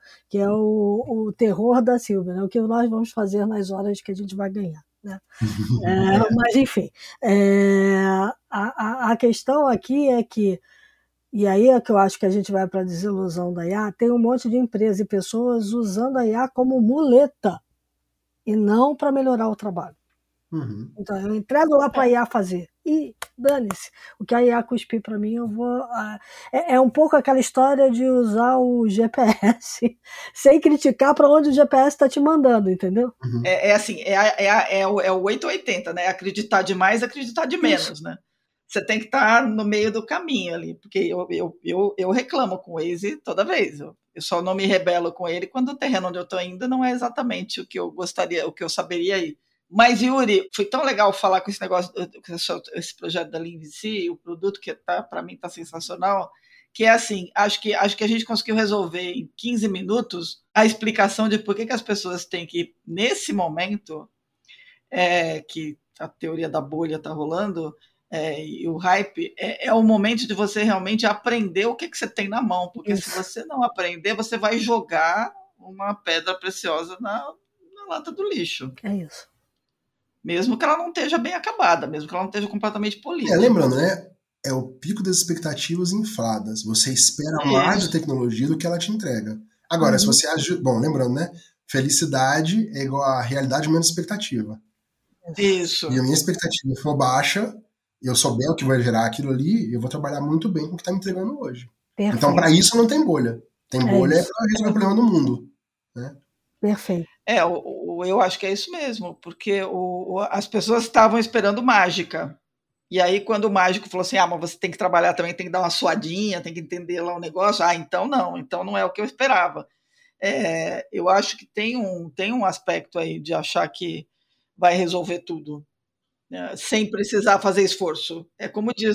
o terror da Silvia, né? O que nós vamos fazer nas horas que a gente vai ganhar. Né? Mas enfim, a questão aqui é que, e aí é que eu acho que a gente vai para a desilusão da IA, tem um monte de empresas e pessoas usando a IA como muleta e não para melhorar o trabalho. Então eu entrego lá para a IA fazer e dane-se, o que a IA cuspir para mim eu vou... É um pouco aquela história de usar o GPS sem criticar para onde o GPS está te mandando, entendeu? É assim, é o 880, né? Acreditar de mais, acreditar de menos, né? Você tem que estar no meio do caminho ali, porque eu reclamo com o Waze toda vez. Eu só não me rebelo com ele quando o terreno onde eu estou indo não é exatamente o que eu gostaria, o que eu saberia ir. Mas, Yuri, foi tão legal falar com esse negócio, esse projeto da LeanVC, o produto que para mim está sensacional, que é assim, acho que a gente conseguiu resolver em 15 minutos a explicação de por que as pessoas têm que, nesse momento, que a teoria da bolha está rolando, e o hype, é o momento de você realmente aprender o que você tem na mão, porque se você não aprender, você vai jogar uma pedra preciosa na lata do lixo. É isso. Mesmo que ela não esteja bem acabada, mesmo que ela não esteja completamente polida. Lembrando, né? É o pico das expectativas infladas. Você espera mais da tecnologia do que ela te entrega. Agora, se você age... Bom, lembrando, né? Felicidade é igual a realidade menos expectativa. Isso. E a minha expectativa for baixa, eu souber o que vai gerar aquilo ali, eu vou trabalhar muito bem com o que está me entregando hoje. Perfeito. Então, para isso, não tem bolha. Tem bolha para resolver o problema do mundo. Né? Perfeito. Eu acho que é isso mesmo, porque as pessoas estavam esperando mágica. E aí, quando o mágico falou assim, mas você tem que trabalhar também, tem que dar uma suadinha, tem que entender lá o negócio, então não é o que eu esperava. Eu acho que tem um aspecto aí de achar que vai resolver tudo, né, sem precisar fazer esforço. É como diz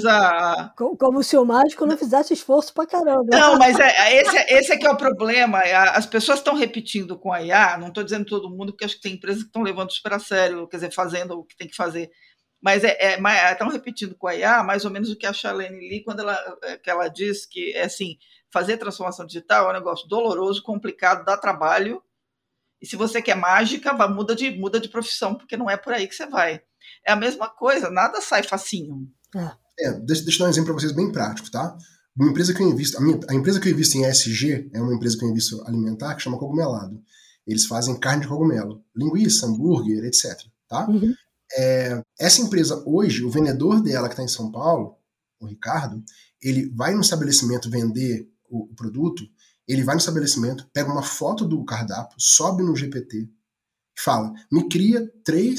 Como se o mágico não fizesse esforço pra caramba. Não, mas esse é que é o problema. As pessoas estão repetindo com a IA, não estou dizendo todo mundo, porque acho que tem empresas que estão levando super a sério, quer dizer, fazendo o que tem que fazer. Mas estão repetindo com a IA mais ou menos o que a Charlene Lee, quando ela diz que assim, fazer transformação digital é um negócio doloroso, complicado, dá trabalho, e se você quer mágica, muda de profissão, porque não é por aí que você vai. É a mesma coisa, nada sai facinho. Deixa eu dar um exemplo para vocês bem prático, tá? Uma empresa que eu invisto, a empresa que eu invisto em ESG é uma empresa que eu invisto alimentar que chama Cogumelado. Eles fazem carne de cogumelo, linguiça, hambúrguer, etc. Tá? Uhum. Essa empresa hoje, o vendedor dela que está em São Paulo, o Ricardo, ele vai no estabelecimento vender o produto, ele vai no estabelecimento, pega uma foto do cardápio, sobe no GPT e fala, me cria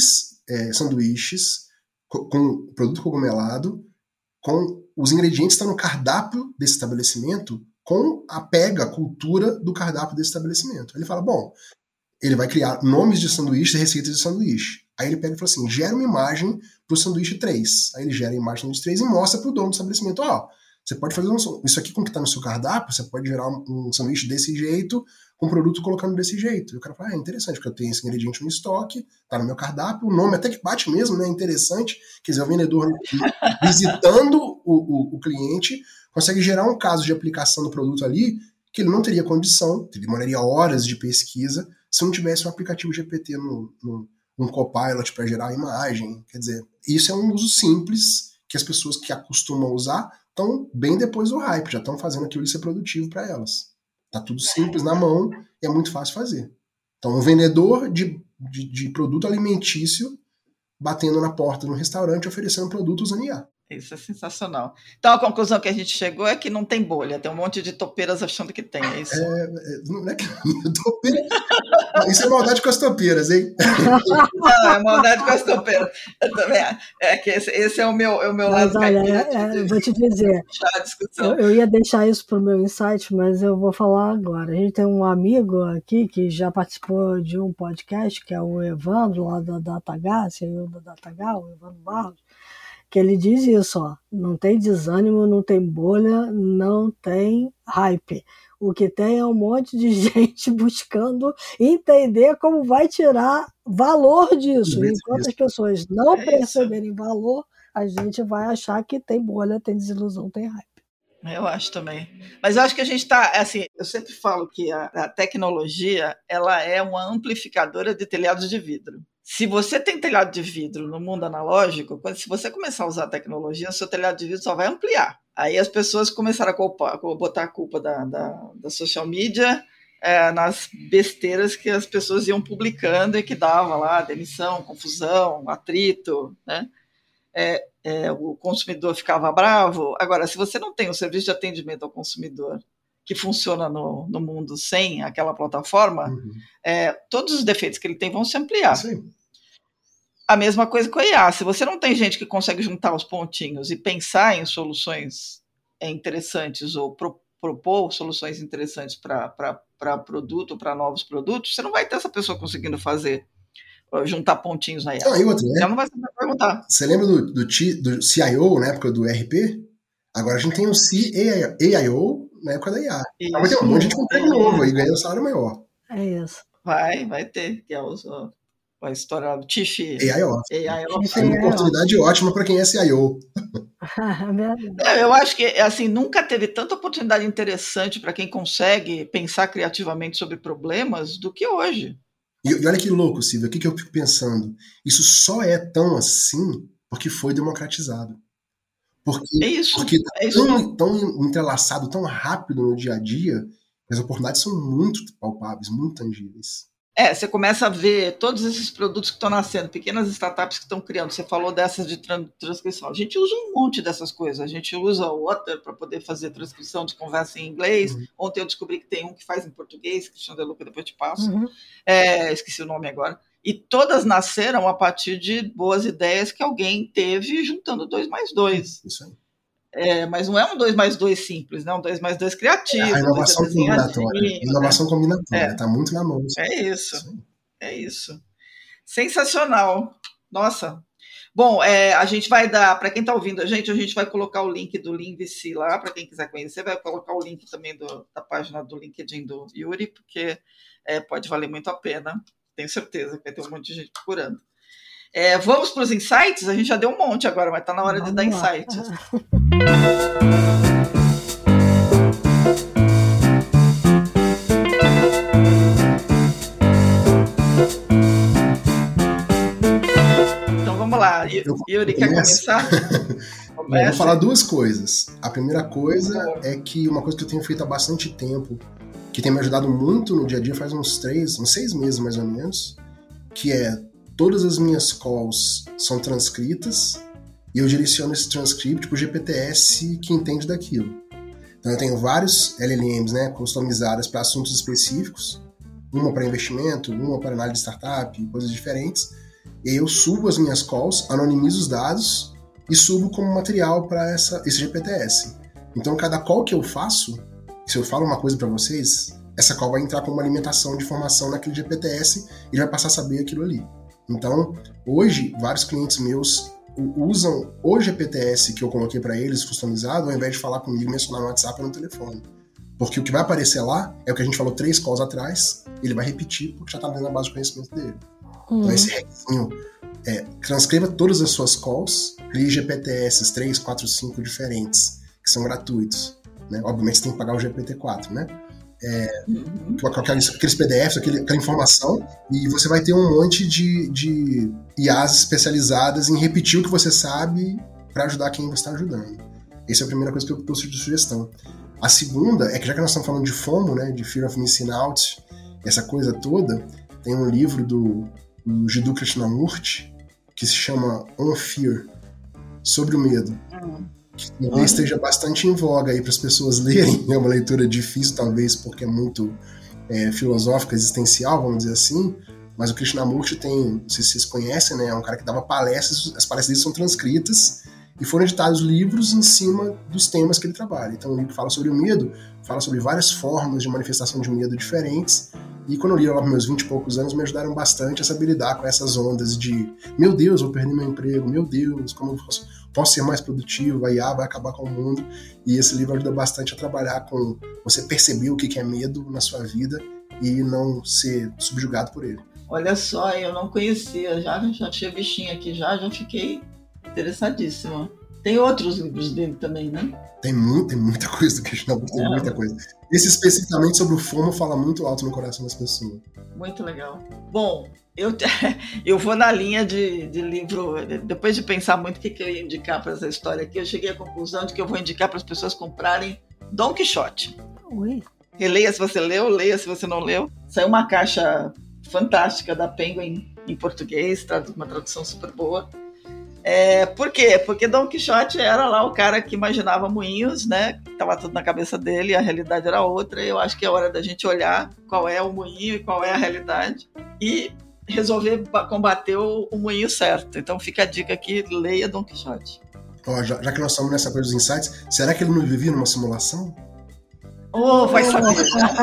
3 sanduíches com produto cogumelado, com os ingredientes que estão no cardápio desse estabelecimento, com a cultura do cardápio desse estabelecimento. Ele fala, ele vai criar nomes de sanduíche e receitas de sanduíche. Aí ele pega e fala assim, gera uma imagem para o sanduíche 3. Aí ele gera a imagem do sanduíche 3 e mostra para o dono do estabelecimento, você pode fazer isso aqui com o que está no seu cardápio, você pode gerar um sanduíche desse jeito, com o produto colocando desse jeito. E o cara fala, é interessante, porque eu tenho esse ingrediente no estoque, tá no meu cardápio, o nome até que bate mesmo, né? Interessante. Quer dizer, o vendedor visitando o cliente consegue gerar um caso de aplicação do produto ali que ele não teria condição, ele demoraria horas de pesquisa se não tivesse um aplicativo GPT num Copilot para gerar a imagem. Quer dizer, isso é um uso simples que as pessoas que acostumam a usar estão bem depois do hype, já estão fazendo aquilo ser produtivo para elas. Tá tudo simples na mão e é muito fácil fazer. Então, um vendedor de produto alimentício batendo na porta de um restaurante oferecendo produtos usando IA. Isso é sensacional. Então, a conclusão que a gente chegou é que não tem bolha, tem um monte de topeiras achando que tem, é isso? Não é que topeira. Isso é maldade com as topeiras, hein? Não, é maldade com as topeiras. Eu também acho. Que esse é o meu lado caipira. Eu vou te dizer, eu ia deixar isso para o meu insight, mas eu vou falar agora. A gente tem um amigo aqui que já participou de um podcast, que é o Evandro, lá da DataH, CEO da DataH, o Evandro Barros, que ele diz isso, não tem desânimo, não tem bolha, não tem hype. O que tem é um monte de gente buscando entender como vai tirar valor disso. Enquanto as pessoas não perceberem valor, a gente vai achar que tem bolha, tem desilusão, tem hype. Eu acho também. Mas eu acho que a gente está, assim, eu sempre falo que a tecnologia, ela é uma amplificadora de telhados de vidro. Se você tem telhado de vidro no mundo analógico, se você começar a usar a tecnologia, o seu telhado de vidro só vai ampliar. Aí as pessoas começaram a botar a culpa da social media nas besteiras que as pessoas iam publicando e que dava lá demissão, confusão, atrito, né? O consumidor ficava bravo. Agora, se você não tem um serviço de atendimento ao consumidor que funciona no mundo sem aquela plataforma, todos os defeitos que ele tem vão se ampliar. Sim. A mesma coisa com a IA. Se você não tem gente que consegue juntar os pontinhos e pensar em soluções interessantes ou propor soluções interessantes para produto, para novos produtos, você não vai ter essa pessoa conseguindo juntar pontinhos na IA. E outra, né? Ela não vai saber perguntar. Você lembra do CIO, na época do RP? Agora a gente tem o CAIO na época da IA. Então vai ter um monte de gente com emprego novo aí, ganhando um salário maior. É isso. Vai ter, que é a história do Chief AIO. AIO. É uma oportunidade ótima para quem é CIO. Eu acho que assim, nunca teve tanta oportunidade interessante para quem consegue pensar criativamente sobre problemas do que hoje. E olha que louco, Silvia, o que eu fico pensando? Isso só é tão assim porque foi democratizado. Porque tão entrelaçado, tão rápido no dia a dia, as oportunidades são muito palpáveis, muito tangíveis. Você começa a ver todos esses produtos que estão nascendo, pequenas startups que estão criando. Você falou dessas de transcrição. A gente usa um monte dessas coisas. A gente usa o Otter para poder fazer transcrição de conversa em inglês. Ontem eu descobri que tem um que faz em português, Cristian De Luca, depois eu te passo. Esqueci o nome agora. E todas nasceram a partir de boas ideias que alguém teve juntando 2 mais 2. Isso aí. Mas não é um 2 mais 2 simples, né? Um 2 mais 2 criativo. A inovação combinatória. Inovação combinatória, está muito na mão. É isso. Sensacional. Nossa. Bom, a gente vai dar, para quem está ouvindo a gente vai colocar o link do LeanVC lá, para quem quiser conhecer, vai colocar o link também da página do LinkedIn do Yuri, porque pode valer muito a pena. Tenho certeza que vai ter um monte de gente procurando. Vamos para os insights? A gente já deu um monte agora, mas está na hora de dar insights. Então vamos lá. Yuri, quer começar? Eu vou falar 2 coisas. A primeira coisa é que uma coisa que eu tenho feito há bastante tempo, que tem me ajudado muito no dia a dia, faz uns 6 meses mais ou menos, que todas as minhas calls são transcritas e eu direciono esse transcript para o GPTS que entende daquilo. Então eu tenho vários LLMs, né, customizadas para assuntos específicos, uma para investimento, uma para análise de startup, coisas diferentes, e aí eu subo as minhas calls, anonimizo os dados e subo como material para esse GPTS. Então cada call que eu faço, se eu falo uma coisa para vocês, essa call vai entrar como uma alimentação de informação naquele GPTS e vai passar a saber aquilo ali. Então, hoje, vários clientes meus usam o GPTS que eu coloquei para eles, customizado, ao invés de falar comigo, mencionar no WhatsApp ou no telefone. Porque o que vai aparecer lá é o que a gente falou 3 calls atrás, ele vai repetir porque já está dentro da base de conhecimento dele. Então, esse requinho transcreva todas as suas calls, crie GPTS 3, 4, 5 diferentes, que são gratuitos. Né? Obviamente, você tem que pagar o GPT-4, né? Aqueles PDFs, aquela informação, e você vai ter um monte de IAs especializadas em repetir o que você sabe para ajudar quem você está ajudando. Essa é a primeira coisa que eu trouxe de sugestão. A segunda é que, já que nós estamos falando de FOMO, né, de Fear of Missing Out, essa coisa toda, tem um livro do Jiddu Krishnamurti que se chama On Fear, sobre o medo. Que talvez esteja bastante em voga aí para as pessoas lerem. É uma leitura difícil, talvez, porque é muito filosófica, existencial, vamos dizer assim. Mas o Krishnamurti tem, não sei se vocês conhecem, né? É um cara que dava palestras, as palestras dele são transcritas e foram editados livros em cima dos temas que ele trabalha. Então, o livro fala sobre o medo, fala sobre várias formas de manifestação de medo diferentes. E quando eu li lá para meus 20 e poucos anos, me ajudaram bastante a saber lidar com essas ondas de meu Deus, vou perder meu emprego, meu Deus, como eu posso ser mais produtivo, a IA vai acabar com o mundo. E esse livro ajuda bastante a trabalhar com você perceber o que é medo na sua vida e não ser subjugado por ele. Olha só, eu não conhecia, já tinha bichinho aqui, já fiquei interessadíssima. Tem outros livros dele também, né? Tem muita coisa do Krishnamurti, tem muita coisa. Esse especificamente sobre o FOMO fala muito alto no coração das pessoas. Muito legal. Bom, eu vou na linha de livro, depois de pensar muito o que eu ia indicar para essa história aqui, eu cheguei à conclusão de que eu vou indicar para as pessoas comprarem Don Quixote. Ui. Releia se você leu, leia se você não leu. Saiu uma caixa fantástica da Penguin em português, uma tradução super boa. Por quê? Porque Don Quixote era lá o cara que imaginava moinhos, né? Tava tudo na cabeça dele, a realidade era outra. Eu acho que é hora da gente olhar qual é o moinho e qual é a realidade e resolver combater o moinho certo. Então fica a dica aqui, leia Don Quixote. Já que nós estamos nessa coisa dos insights, será que ele não vivia numa simulação? Vai saber.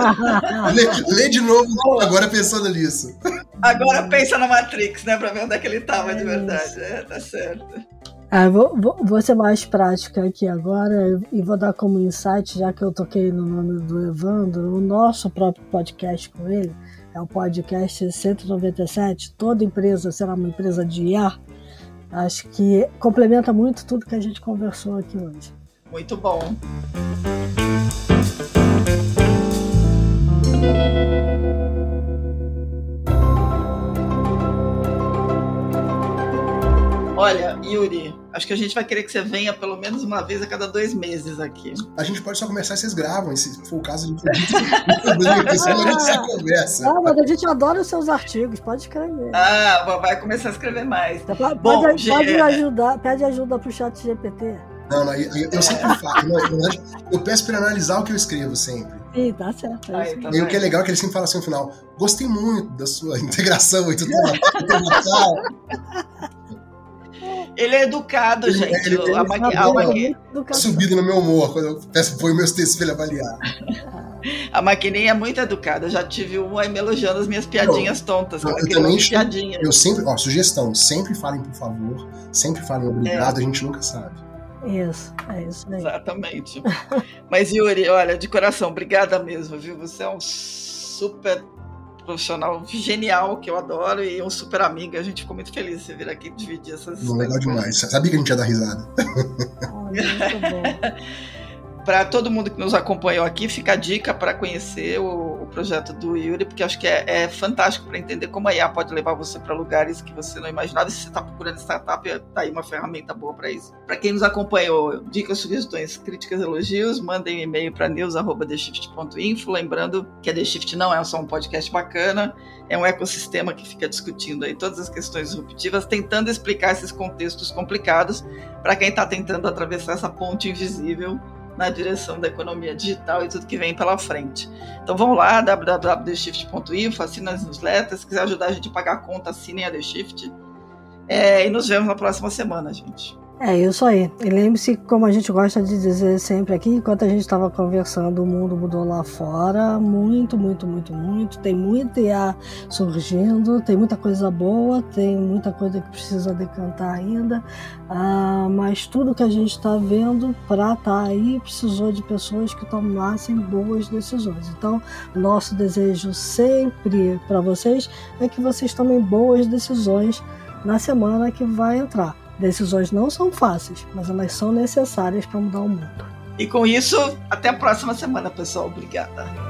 Lê de novo agora pensando nisso. Agora pensa na Matrix, né? Pra ver onde é que ele tava de verdade. Tá certo. Vou ser mais prática aqui agora e vou dar como insight, já que eu toquei no nome do Evandro, o nosso próprio podcast com ele, é o podcast 197, toda empresa será uma empresa de IA. Acho que complementa muito tudo que a gente conversou aqui hoje. Muito bom. Olha, Yuri, acho que a gente vai querer que você venha pelo menos uma vez a cada 2 meses aqui. A gente pode só conversar e vocês gravam, se for o caso, a gente só conversa. Ah, mas a gente adora os seus artigos, pode escrever. Vai começar a escrever mais. Pode ajudar, pede ajuda pro ChatGPT. Não, eu sempre falo. Eu peço para ele analisar o que eu escrevo sempre. Sim, tá certo. E o que é legal é que ele sempre fala assim no final: gostei muito da sua integração e tudo. Ele é educado, gente. Ele subido no meu humor quando eu ponho meus textos pra ele avaliar. A maquininha é muito educada. Eu já tive uma aí me elogiando as minhas piadinhas tontas. Eu também piadinha. Eu sempre, sugestão, sempre falem por favor, sempre falem obrigado, a gente nunca sabe. Isso, é isso aí. Exatamente. Mas, Yuri, olha, de coração, obrigada mesmo, viu? Você é um super profissional genial, que eu adoro, e um super amigo. A gente ficou muito feliz de você vir aqui dividir essas histórias. Legal demais. Sabia que a gente ia dar risada. Muito bom. Para todo mundo que nos acompanhou aqui, fica a dica para conhecer o projeto do Yuri, porque acho que é fantástico para entender como a IA pode levar você para lugares que você não imaginava. E se você está procurando startup, está aí uma ferramenta boa para isso. Para quem nos acompanhou, dicas, sugestões, críticas, elogios, mandem um e-mail para news@theshift.info. Lembrando que a The Shift não é só um podcast bacana, é um ecossistema que fica discutindo aí todas as questões disruptivas, tentando explicar esses contextos complicados para quem está tentando atravessar essa ponte invisível na direção da economia digital e tudo que vem pela frente. Então vamos lá, www.theshift.info, assina as newsletters, se quiser ajudar a gente a pagar a conta, assinem a The Shift. E nos vemos na próxima semana, gente. É isso aí. E lembre-se, como a gente gosta de dizer sempre aqui, enquanto a gente estava conversando, o mundo mudou lá fora, muito, muito, muito, muito. Tem muita IA surgindo, tem muita coisa boa, tem muita coisa que precisa decantar ainda, mas tudo que a gente está vendo para estar aí precisou de pessoas que tomassem boas decisões. Então, nosso desejo sempre para vocês é que vocês tomem boas decisões na semana que vai entrar. Decisões não são fáceis, mas elas são necessárias para mudar o mundo. E com isso, até a próxima semana, pessoal. Obrigada.